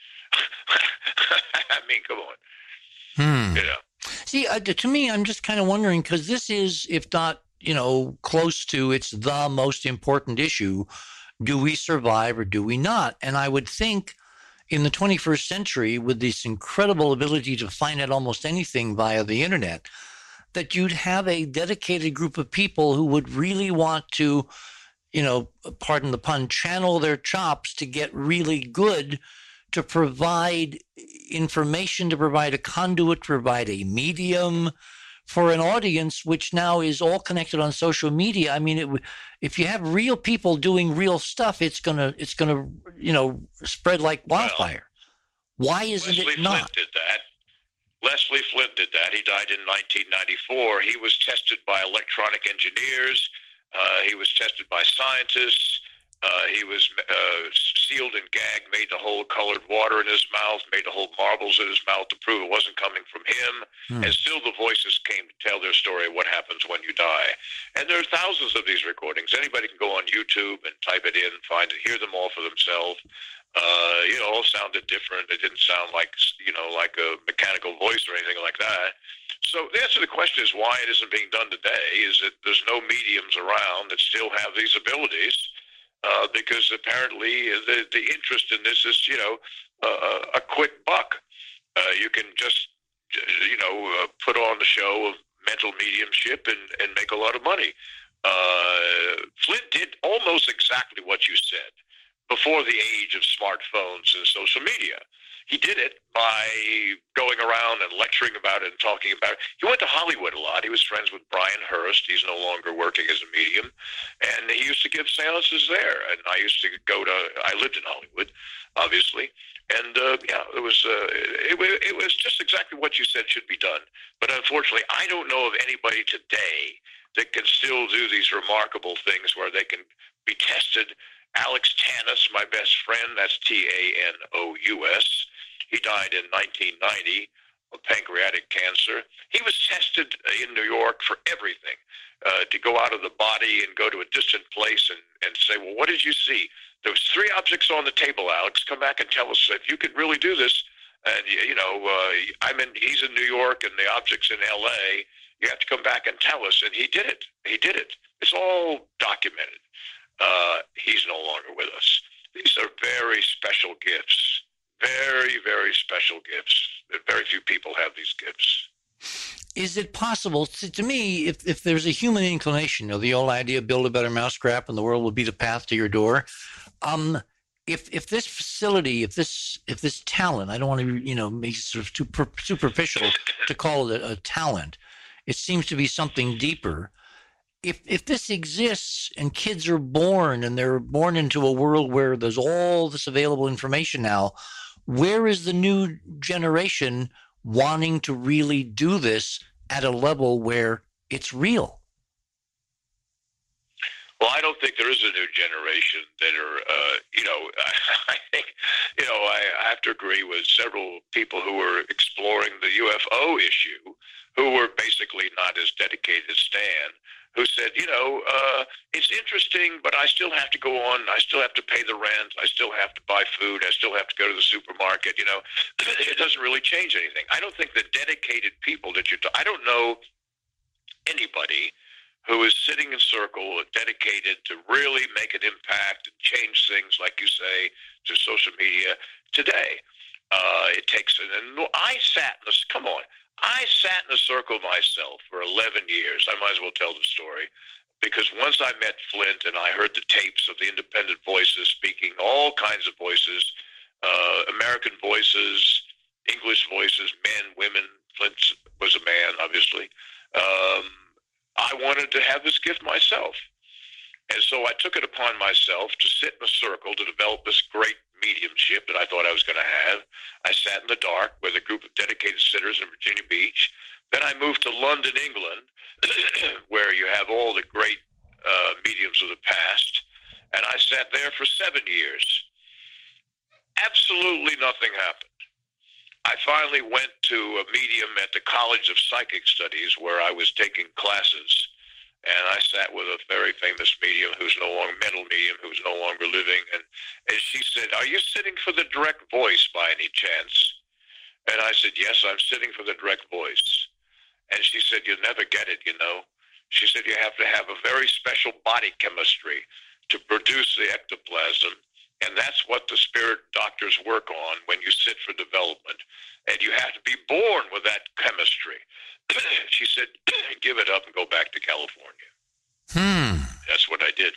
Speaker 2: I mean, come on.
Speaker 1: Hmm.
Speaker 2: You know.
Speaker 1: See, uh, to me, I'm just kind of wondering, because this is, if not, you know, close to, it's the most important issue. Do we survive or do we not? And I would think in the twenty-first century, with this incredible ability to find out almost anything via the internet, that you'd have a dedicated group of people who would really want to, you know, pardon the pun, channel their chops to get really good, to provide information, to provide a conduit, to provide a medium for an audience, which now is all connected on social media. I mean, it, if you have real people doing real stuff, it's gonna, it's gonna, you know, spread like wildfire. Well, why isn't
Speaker 2: Leslie
Speaker 1: it not?
Speaker 2: Flint did that. Leslie Flint did that. He died in nineteen ninety-four. He was tested by electronic engineers. Uh, he was tested by scientists. Uh, he was uh, sealed and gagged, made to hold colored water in his mouth, made to hold marbles in his mouth to prove it wasn't coming from him. Hmm. And still the voices came to tell their story of what happens when you die. And there are thousands of these recordings. Anybody can go on YouTube and type it in, find it, hear them all for themselves. Uh, you know, all sounded different. It didn't sound like, you know, like a mechanical voice or anything like that. So the answer to the question is why it isn't being done today is that there's no mediums around that still have these abilities, uh, because apparently the, the interest in this is, you know, uh, a quick buck. Uh, you can just, you know, uh, put on the show of mental mediumship and, and make a lot of money. Uh, Flint did almost exactly what you said. Before the age of smartphones and social media. He did it by going around and lecturing about it and talking about it. He went to Hollywood a lot. He was friends with Brian Hurst. He's no longer working as a medium. And he used to give seances there. And I used to go to, I lived in Hollywood, obviously. And, uh, yeah, it was, uh, it, it was just exactly what you said should be done. But unfortunately, I don't know of anybody today that can still do these remarkable things where they can be tested. Alex Tanis, my best friend, that's T A N O U S. He died in nineteen ninety of pancreatic cancer. He was tested in New York for everything, uh, to go out of the body and go to a distant place and, and say, well, what did you see? There was three objects on the table, Alex. Come back and tell us if you could really do this. And, you know, uh, I'm in, he's in New York and the object's in L A. You have to come back and tell us. And he did it. He did it. It's all documented. Uh, he's no longer with us. These are very special gifts. Very, very special gifts. Very few people have these gifts.
Speaker 1: Is it possible, to, to me, if, if there's a human inclination, you know, the old idea, build a better mousetrap and the world will be the path to your door. Um, if if this facility, if this if this talent, I don't want to, you know, make it sort of too per, superficial to call it a, a talent. It seems to be something deeper. If if this exists and kids are born and they're born into a world where there's all this available information now, where is the new generation wanting to really do this at a level where it's real?
Speaker 2: Well, I don't think there is a new generation that are, uh, you know, I think, you know, I have to agree with several people who were exploring the U F O issue, who were basically not as dedicated as Stan, who said, you know, uh, it's interesting, but I still have to go on. I still have to pay the rent. I still have to buy food. I still have to go to the supermarket. You know, it doesn't really change anything. I don't think the dedicated people that you, I don't know anybody who is sitting in circle, dedicated to really make an impact and change things, like you say, to social media today. Uh, it takes, and I sat in this, come on, I sat in a circle myself for eleven years. I might as well tell the story, because once I met Flint and I heard the tapes of the independent voices speaking, all kinds of voices, uh, American voices, English voices, men, women. Flint was a man, obviously. Um, I wanted to have this gift myself. And so I took it upon myself to sit in a circle to develop this great mediumship that I thought I was going to have. I sat in the dark with a group of dedicated sitters in Virginia Beach. Then I moved to London, England, where you have all the great uh, mediums of the past. And I sat there for seven years. Absolutely nothing happened. I finally went to a medium at the College of Psychic Studies where I was taking classes. and I sat with a very famous medium who's no longer, mental medium who's no longer living, and, and she said, "Are you sitting for the direct voice by any chance?" And I said, "Yes, I'm sitting for the direct voice." And she said, "You'll never get it, you know." She said, "You have to have a very special body chemistry to produce the ectoplasm, and that's what the spirit doctors work on when you sit for development. And you have to be born with that chemistry." She said, "Give it up and go back to California."
Speaker 1: Hmm.
Speaker 2: That's what I did.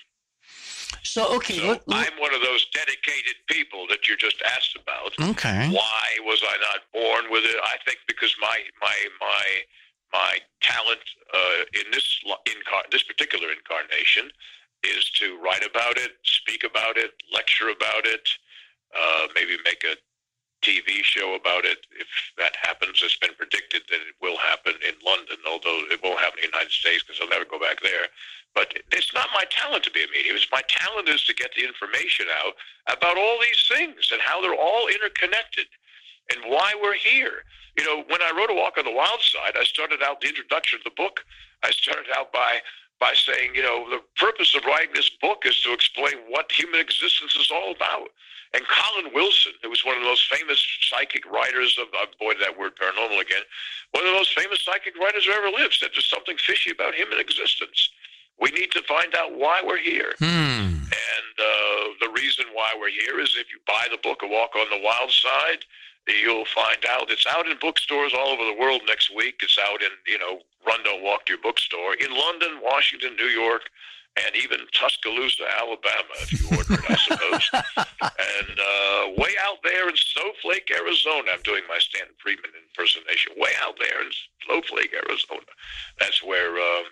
Speaker 1: So, okay.
Speaker 2: So
Speaker 1: let, let,
Speaker 2: I'm one of those dedicated people that you just asked about.
Speaker 1: okay.
Speaker 2: Why was I not born with it? I think because my my my my talent uh, in this incar- this particular incarnation is to write about it, speak about it, lecture about it, uh, maybe make a T V show about it. If that happens, it's been predicted that it will happen in London, although it won't happen in the United States because I'll never go back there. But it's not my talent to be a medium. It's my talent is to get the information out about all these things and how they're all interconnected and why we're here. You know, when I wrote A Walk on the Wild Side, I started out the introduction of the book. I started out by by saying, you know, the purpose of writing this book is to explain what human existence is all about. And Colin Wilson, who was one of the most famous psychic writers of, oh boy, that word paranormal again, one of the most famous psychic writers who ever lived, said there's something fishy about human existence. We need to find out why we're here.
Speaker 1: Hmm.
Speaker 2: And uh, the reason why we're here is if you buy the book, A Walk on the Wild Side, you'll find out. It's out in bookstores all over the world next week. It's out in, you know, Run, Don't Walk to Your Bookstore, in London, Washington, New York, and even Tuscaloosa, Alabama, if you order it, I suppose. And uh, way out there in Snowflake, Arizona, I'm doing my Stanton Friedman impersonation. Way out there in Snowflake, Arizona. That's where, um,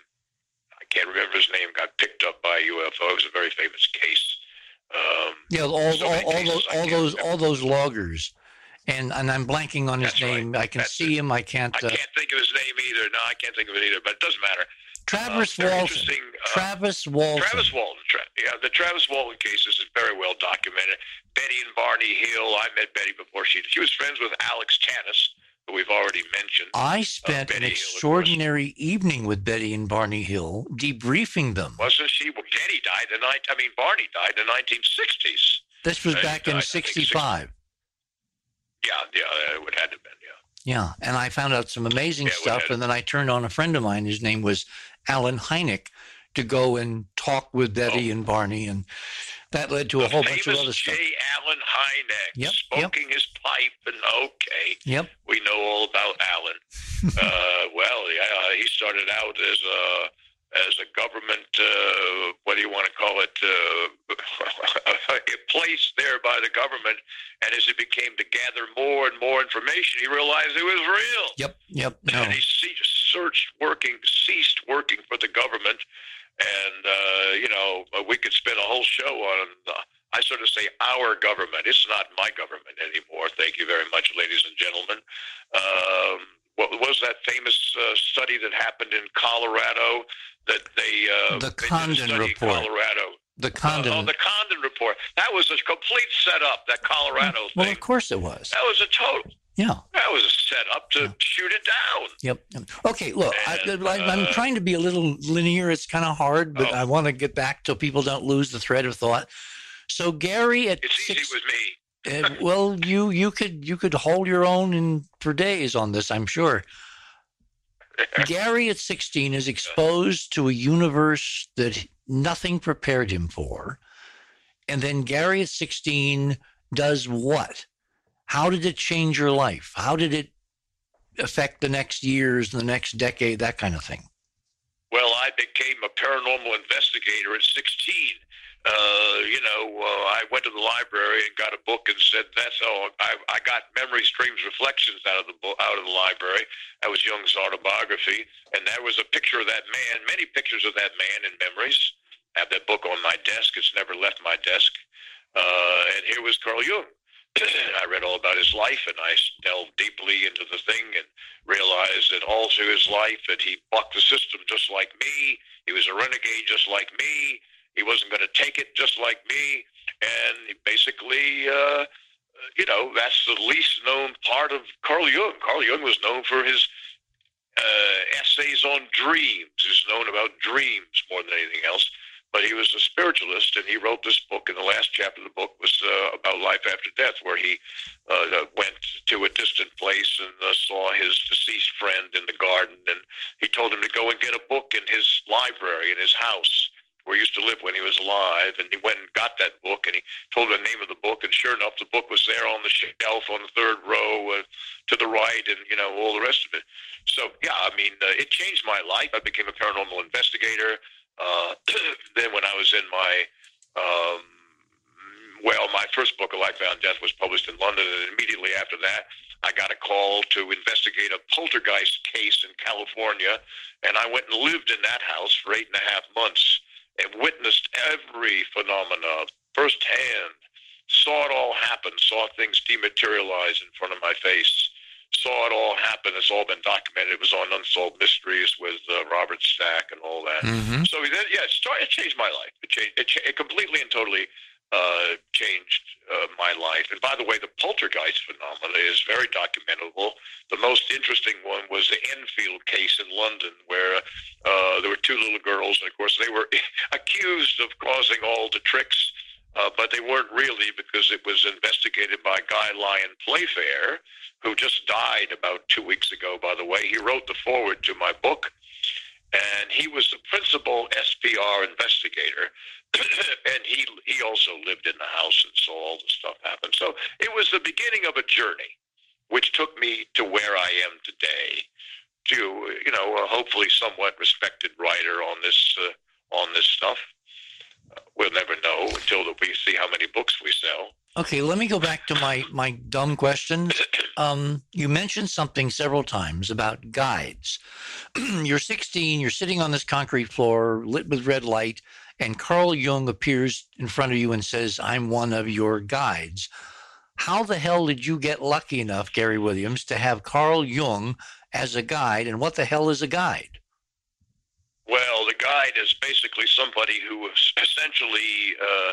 Speaker 2: I can't remember his name, got picked up by a U F O. It was a very famous case. Um,
Speaker 1: Yeah, all,
Speaker 2: so
Speaker 1: all, all
Speaker 2: cases
Speaker 1: those,
Speaker 2: I
Speaker 1: all
Speaker 2: can't
Speaker 1: those,
Speaker 2: remember.
Speaker 1: all those loggers, and and I'm blanking on his
Speaker 2: That's right.
Speaker 1: name. I can
Speaker 2: That's
Speaker 1: see
Speaker 2: it.
Speaker 1: him. I can't.
Speaker 2: I
Speaker 1: Uh,
Speaker 2: can't think of his name either. No, I can't think of it either, but it doesn't matter.
Speaker 1: Travis
Speaker 2: Uh, very
Speaker 1: Walton.
Speaker 2: interesting, uh,
Speaker 1: Travis Walton.
Speaker 2: Travis Walton. Tra- yeah, the Travis Walton case is very well documented. Betty and Barney Hill. I met Betty before she she was friends with Alex Tanis, who we've already mentioned.
Speaker 1: I spent
Speaker 2: Uh,
Speaker 1: an
Speaker 2: Betty Hill, of
Speaker 1: extraordinary evening with Betty and Barney Hill, debriefing them.
Speaker 2: Wasn't she? Well, Betty died in night. I mean, Barney died in the nineteen sixties.
Speaker 1: This was
Speaker 2: Betty
Speaker 1: back
Speaker 2: died, I
Speaker 1: in
Speaker 2: think,
Speaker 1: sixty-five.
Speaker 2: Yeah, yeah, it would have to have been. Yeah.
Speaker 1: Yeah, and I found out some amazing
Speaker 2: Yeah, it would
Speaker 1: stuff,
Speaker 2: have-
Speaker 1: and then I turned on a friend of mine. His name was Alan Hynek, to go and talk with Betty
Speaker 2: Oh.
Speaker 1: and Barney, and that led to a
Speaker 2: The
Speaker 1: whole bunch of
Speaker 2: famous
Speaker 1: other
Speaker 2: J.
Speaker 1: stuff.
Speaker 2: Allen Hynek,
Speaker 1: Yep,
Speaker 2: smoking his pipe, and okay,
Speaker 1: Yep.
Speaker 2: we know all about Alan. uh, well, yeah, he started out as a as a government, uh, what do you want to call it, uh, placed there by the government, and as he became to gather more and more information, he realized it was real.
Speaker 1: Yep. Yep. No.
Speaker 2: And he ceased, searched working, ceased working for the government. And, uh, you know, we could spend a whole show on, uh, I sort of say our government. It's not my government anymore. Thank you very much, ladies and gentlemen. Um, what was that famous uh, study that happened in Colorado that they, uh,
Speaker 1: The
Speaker 2: they did a
Speaker 1: Condon
Speaker 2: study in
Speaker 1: report.
Speaker 2: Colorado?
Speaker 1: The Condon.
Speaker 2: Uh, oh, the Condon report. That was a complete setup, that Colorado
Speaker 1: well,
Speaker 2: thing.
Speaker 1: of course it was.
Speaker 2: That was a total.
Speaker 1: Yeah.
Speaker 2: That was a setup to
Speaker 1: Yeah.
Speaker 2: shoot it down.
Speaker 1: Yep. yep. Okay. Look,
Speaker 2: And,
Speaker 1: I, I, I'm
Speaker 2: uh,
Speaker 1: trying to be a little linear. It's kind of hard, but
Speaker 2: Oh.
Speaker 1: I want to get back so people don't lose the thread of thought. So Gary at
Speaker 2: It's
Speaker 1: six.
Speaker 2: easy with me.
Speaker 1: uh, well, you you could you could hold your own in for days on this, I'm sure. Gary at sixteen is exposed to a universe that nothing prepared him for. And then Gary at sixteen does what? How did it change your life? How did it affect the next years, the next decade, that kind of thing?
Speaker 2: Well, I became a paranormal investigator at sixteen. Uh, you know, uh, I went to the library and got a book and said, "That's all." I, I got Memories, Dreams, Reflections out of the book, out of the library. That was Jung's autobiography, and there was a picture of that man, many pictures of that man in Memories. I have that book on my desk. It's never left my desk. Uh, and here was Carl Jung. I read all about his life, and I delved deeply into the thing and realized that all through his life that he bucked the system just like me. He was a renegade just like me. He wasn't going to take it just like me. And he basically, uh, you know, that's the least known part of Carl Jung. Carl Jung was known for his uh, essays on dreams. He's known about dreams more than anything else. But he was a spiritualist, and he wrote this book, and the last chapter of the book was uh, about life after death, where he uh, went to a distant place and uh, saw his deceased friend in the garden, and he told him to go and get a book in his library in his house, where he used to live when he was alive, and he went and got that book, and he told him the name of the book, and sure enough, the book was there on the shelf on the third row uh, to the right, and, you know, all the rest of it. So, yeah, I mean, uh, it changed my life. I became a paranormal investigator. Uh, then when I was in my, um, well, my first book, A Life Beyond Death, was published in London, and immediately after that, I got a call to investigate a poltergeist case in California, and I went and lived in that house for eight and a half months and witnessed every phenomena firsthand, saw it all happen, saw things dematerialize in front of my face. Saw it all happen. It's all been documented. It was on Unsolved Mysteries with uh, Robert Stack and all that. Mm-hmm. So, that, yeah, it, started, it changed my life. It, changed, it, cha- it completely and totally uh, changed uh, my life. And by the way, the poltergeist phenomena is very documentable. The most interesting one was the Enfield case in London, where uh, there were two little girls. And, of course, they were accused of causing all the tricks, uh, but they weren't really, because it was investigated by Guy Lyon Playfair, who just died about two weeks ago, by the way. He wrote the foreword to my book, and he was the principal S P R investigator, and he he also lived in the house and saw all the stuff happen. So it was the beginning of a journey, which took me to where I am today, to, you know, a hopefully somewhat respected writer on this uh, on this stuff. Uh, we'll never know until we see how many books we sell.
Speaker 1: Okay, let me go back to my, my dumb question. Um, you mentioned something several times about guides. You're sixteen, you're sitting on this concrete floor lit with red light, and Carl Jung appears in front of you and says, I'm one of your guides. How the hell did you get lucky enough, Gary Williams, to have Carl Jung as a guide, and what the hell is a guide?
Speaker 2: Well, the guide is basically somebody who essentially uh,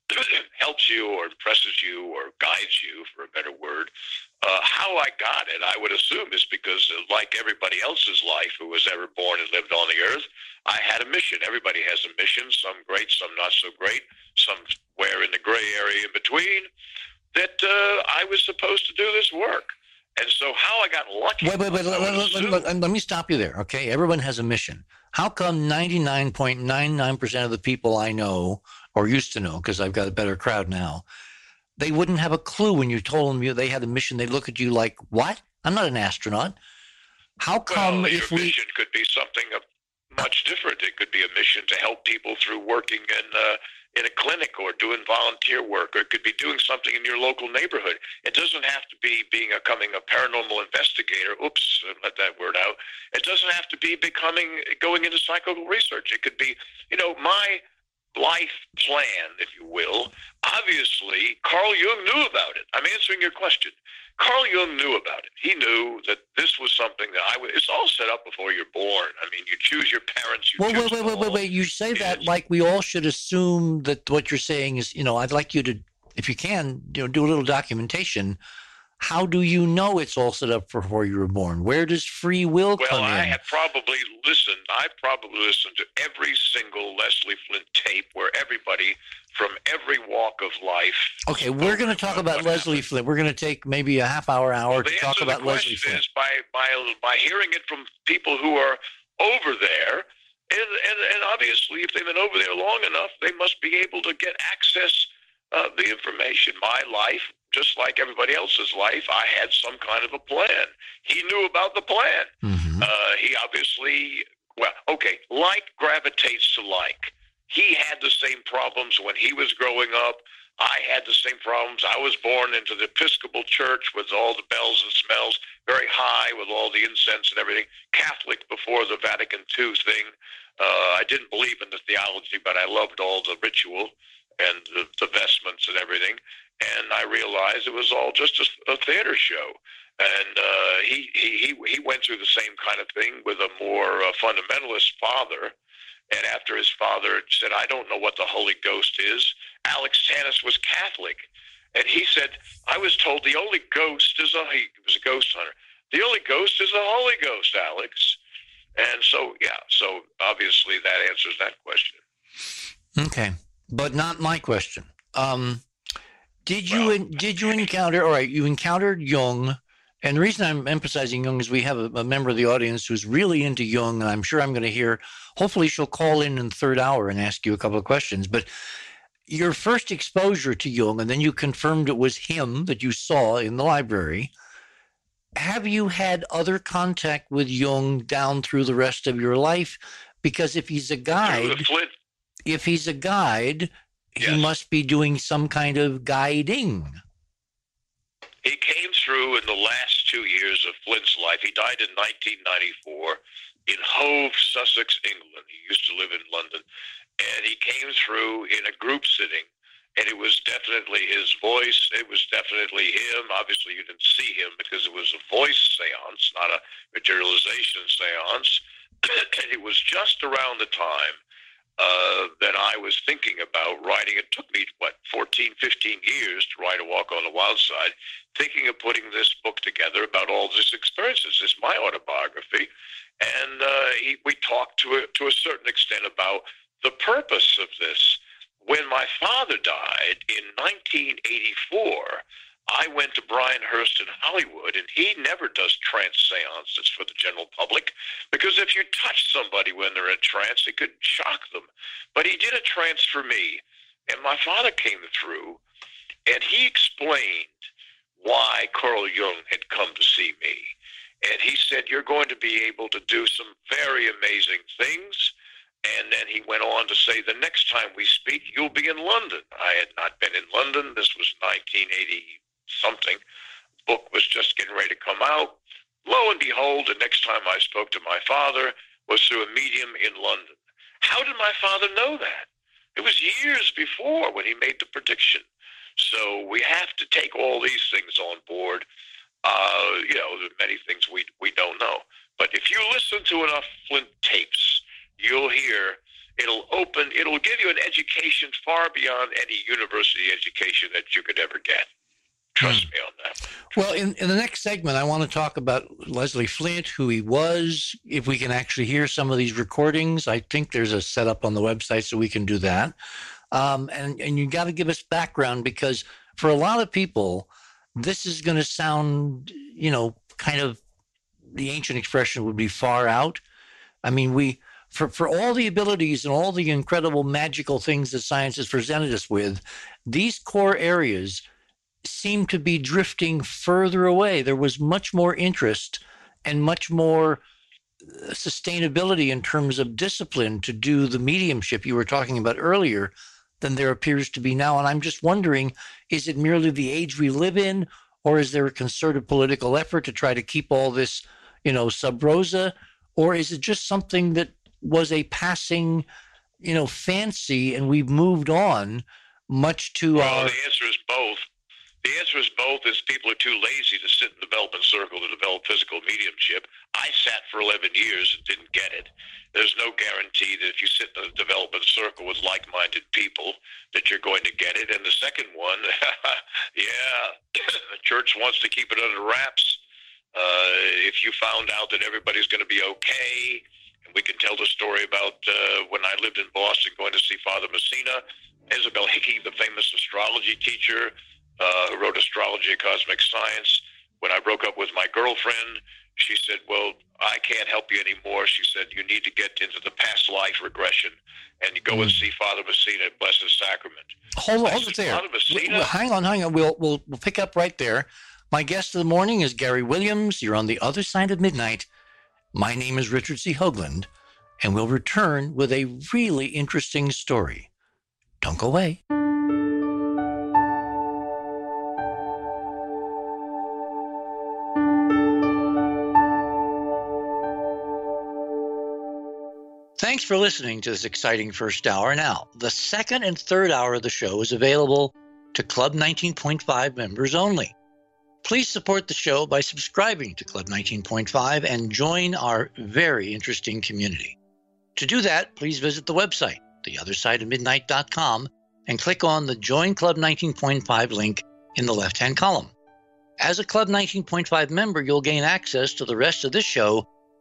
Speaker 2: helps you or impresses you or guides you, for a better word. Uh, how I got it, I would assume, is because, uh, like everybody else's life who was ever born and lived on the earth, I had a mission. Everybody has a mission, some great, some not so great, somewhere in the gray area in between, that uh, I was supposed to do this work. And so how I got lucky...
Speaker 1: Wait, wait, wait, let, let, let, let, let me stop you there, okay? Everyone has a mission. How come ninety-nine point nine nine percent of the people I know, or used to know, because I've got a better crowd now, they wouldn't have a clue when you told them you they had a mission? They'd look at you like, what? I'm not an astronaut. How come
Speaker 2: well,
Speaker 1: if
Speaker 2: your
Speaker 1: we...
Speaker 2: mission could be something much different. It could be a mission to help people through working in uh, in a clinic or doing volunteer work, or it could be doing something in your local neighborhood. It doesn't have to be being becoming a paranormal investigator. Oops, let that word out. It doesn't have to be becoming going into psychical research. It could be, you know, my life plan, if you will. Obviously, Carl Jung knew about it. I'm answering your question. Carl Jung knew about it. He knew that this was something that I would, it's all set up before you're born. I mean, you choose your parents. You
Speaker 1: well,
Speaker 2: choose
Speaker 1: wait, wait, wait, wait, wait. You say that yes. like we all should assume that what you're saying is, you know, I'd like you to, if you can, you know, do a little documentation. How do you know it's all set up for before you were born? Where does free will
Speaker 2: well,
Speaker 1: come in?
Speaker 2: Well, I have probably listened. I've probably listened to every single Leslie Flint tape where everybody from every walk of life.
Speaker 1: Okay, we're going to talk about Leslie happened. Flint. We're going to take maybe a half hour, hour
Speaker 2: well,
Speaker 1: to talk about Leslie Flint.
Speaker 2: Is by, by, by hearing it from people who are over there, and, and, and obviously if they've been over there long enough, they must be able to get access uh, the information. My life, just like everybody else's life, I had some kind of a plan. He knew about the plan. Mm-hmm. Uh, he obviously, well, okay, like gravitates to like. He had the same problems when he was growing up. I had the same problems. I was born into the Episcopal Church with all the bells and smells, very high with all the incense and everything. Catholic before the Vatican two thing. Uh, I didn't believe in the theology, but I loved all the ritual and the, the vestments and everything. And I realized it was all just a, a theater show. And uh, he, he he went through the same kind of thing with a more uh, fundamentalist father. And after his father said, I don't know what the Holy Ghost is, Alex Tannis was Catholic. And he said, I was told the only ghost is a, he was a ghost hunter. The only ghost is the Holy Ghost, Alex. And so, yeah, so obviously that answers that question.
Speaker 1: Okay, but not my question. Um, did you
Speaker 2: Well,
Speaker 1: did you encounter? All right, you encountered Jung, and the reason I'm emphasizing Jung is we have a, a member of the audience who's really into Jung, and I'm sure I'm going to hear. Hopefully, she'll call in in the third hour and ask you a couple of questions. But your first exposure to Jung, and then you confirmed it was him that you saw in the library. Have you had other contact with Jung down through the rest of your life? Because if he's a guide, if he's a guide, yes. he must be doing some kind of guiding.
Speaker 2: He came through in the last two years of Flint's life. He died in nineteen ninety-four in Hove, Sussex, England. He used to live in London. And he came through in a group sitting. And it was definitely his voice. It was definitely him. Obviously, you didn't see him because it was a voice seance, not a materialization seance. And it was just around the time uh, that I was thinking about writing. It took me, what, fourteen, fifteen years to write A Walk on the Wild Side, thinking of putting this book together about all this experiences. It's my autobiography. And uh, he, we talked to a, to a certain extent about the purpose of this. When my father died in nineteen eighty-four, I went to Brian Hearst in Hollywood, and he never does trance seances for the general public, because if you touch somebody when they're in trance, it could shock them. But he did a trance for me, and my father came through, and he explained why Carl Jung had come to see me. And he said, you're going to be able to do some very amazing things. And then he went on to say, the next time we speak, you'll be in London. I had not been in London. This was nineteen eighty-something. Book was just getting ready to come out. Lo and behold, the next time I spoke to my father was through a medium in London. How did my father know that? It was years before when he made the prediction. So we have to take all these things on board. Uh, you know, there are many things we, we don't know. But if you listen to enough Flint tapes, you'll hear, it'll open, it'll give you an education far beyond any university education that you could ever get. Trust hmm. me on that.
Speaker 1: Well, in, in the next segment, I want to talk about Leslie Flint, who he was, if we can actually hear some of these recordings. I think there's a setup on the website so we can do that. Um, and, and you got to give us background, because for a lot of people, this is going to sound, you know, kind of, the ancient expression would be far out. I mean, we... For for all the abilities and all the incredible magical things that science has presented us with, these core areas seem to be drifting further away. There was much more interest and much more sustainability in terms of discipline to do the mediumship you were talking about earlier than there appears to be now. And I'm just wondering, is it merely the age we live in, or is there a concerted political effort to try to keep all this, you know, sub rosa, or is it just something that was a passing, you know, fancy, and we've moved on much to
Speaker 2: well,
Speaker 1: our...
Speaker 2: the answer is both. The answer is both, is people are too lazy to sit in the development circle to develop physical mediumship. I sat for eleven years and didn't get it. There's no guarantee that if you sit in the development circle with like-minded people that you're going to get it. And the second one, yeah, the church wants to keep it under wraps. Uh, if you found out that everybody's going to be okay... We can tell the story about uh, when I lived in Boston going to see Father Messina, Isabel Hickey, the famous astrology teacher uh, who wrote Astrology and Cosmic Science. When I broke up with my girlfriend, she said, well, I can't help you anymore. She said, you need to get into the past life regression and you go mm. and see Father Messina at Blessed Sacrament.
Speaker 1: Hold on, hold it there. Well, hang on, hang on. We'll, we'll, we'll pick up right there. My guest of the morning is Gary Williams. You're on the other side of midnight. My name is Richard C. Hoagland, and we'll return with a really interesting story. Don't go away. Thanks for listening to this exciting first hour. Now, the second and third hour of the show is available to Club nineteen point five members only. Please support the show by subscribing to Club nineteen point five and join our very interesting community. To do that, please visit the website, the other side of midnight dot com, and click on the Join Club nineteen point five link in the left-hand column. As a Club nineteen point five member, you'll gain access to the rest of this show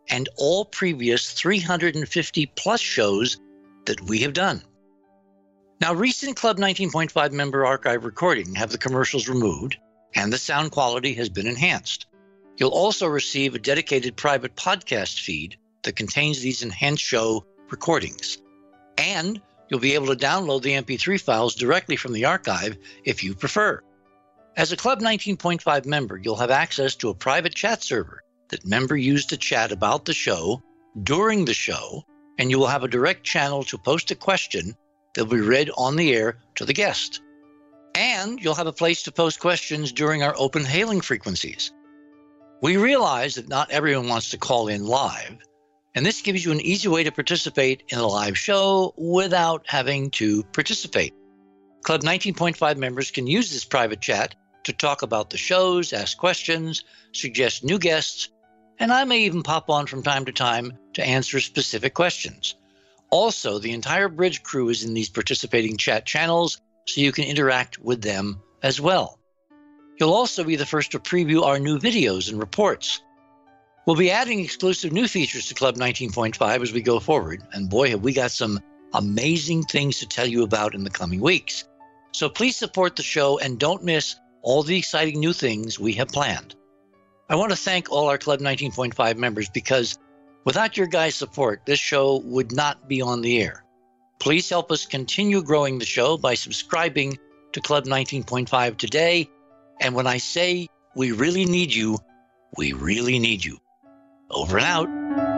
Speaker 1: and all previous three hundred fifty plus shows that we have done. Now, recent Club nineteen point five member archive recordings have the commercials removed, and the sound quality has been enhanced. You'll also receive a dedicated private podcast feed that contains these enhanced show recordings. And you'll be able to download the M P three files directly from the archive if you prefer. As a Club nineteen point five member, you'll have access to a private chat server that members use to chat about the show during the show, and you will have a direct channel to post a question that will be read on the air to the guest. And you'll have a place to post questions during our open hailing frequencies. We realize that not everyone wants to call in live, and this gives you an easy way to participate in a live show without having to participate. Club nineteen point five members can use this private chat to talk about the shows, ask questions, suggest new guests, and I may even pop on from time to time to answer specific questions. Also, the entire Bridge crew is in these participating chat channels, so you can interact with them as well. You'll also be the first to preview our new videos and reports. We'll be adding exclusive new features to Club nineteen point five as we go forward, and boy, have we got some amazing things to tell you about in the coming weeks. So please support the show and don't miss all the exciting new things we have planned. I want to thank all our Club nineteen point five members because without your guys' support, this show would not be on the air. Please help us continue growing the show by subscribing to Club nineteen point five today. And when I say we really need you, we really need you. Over and out.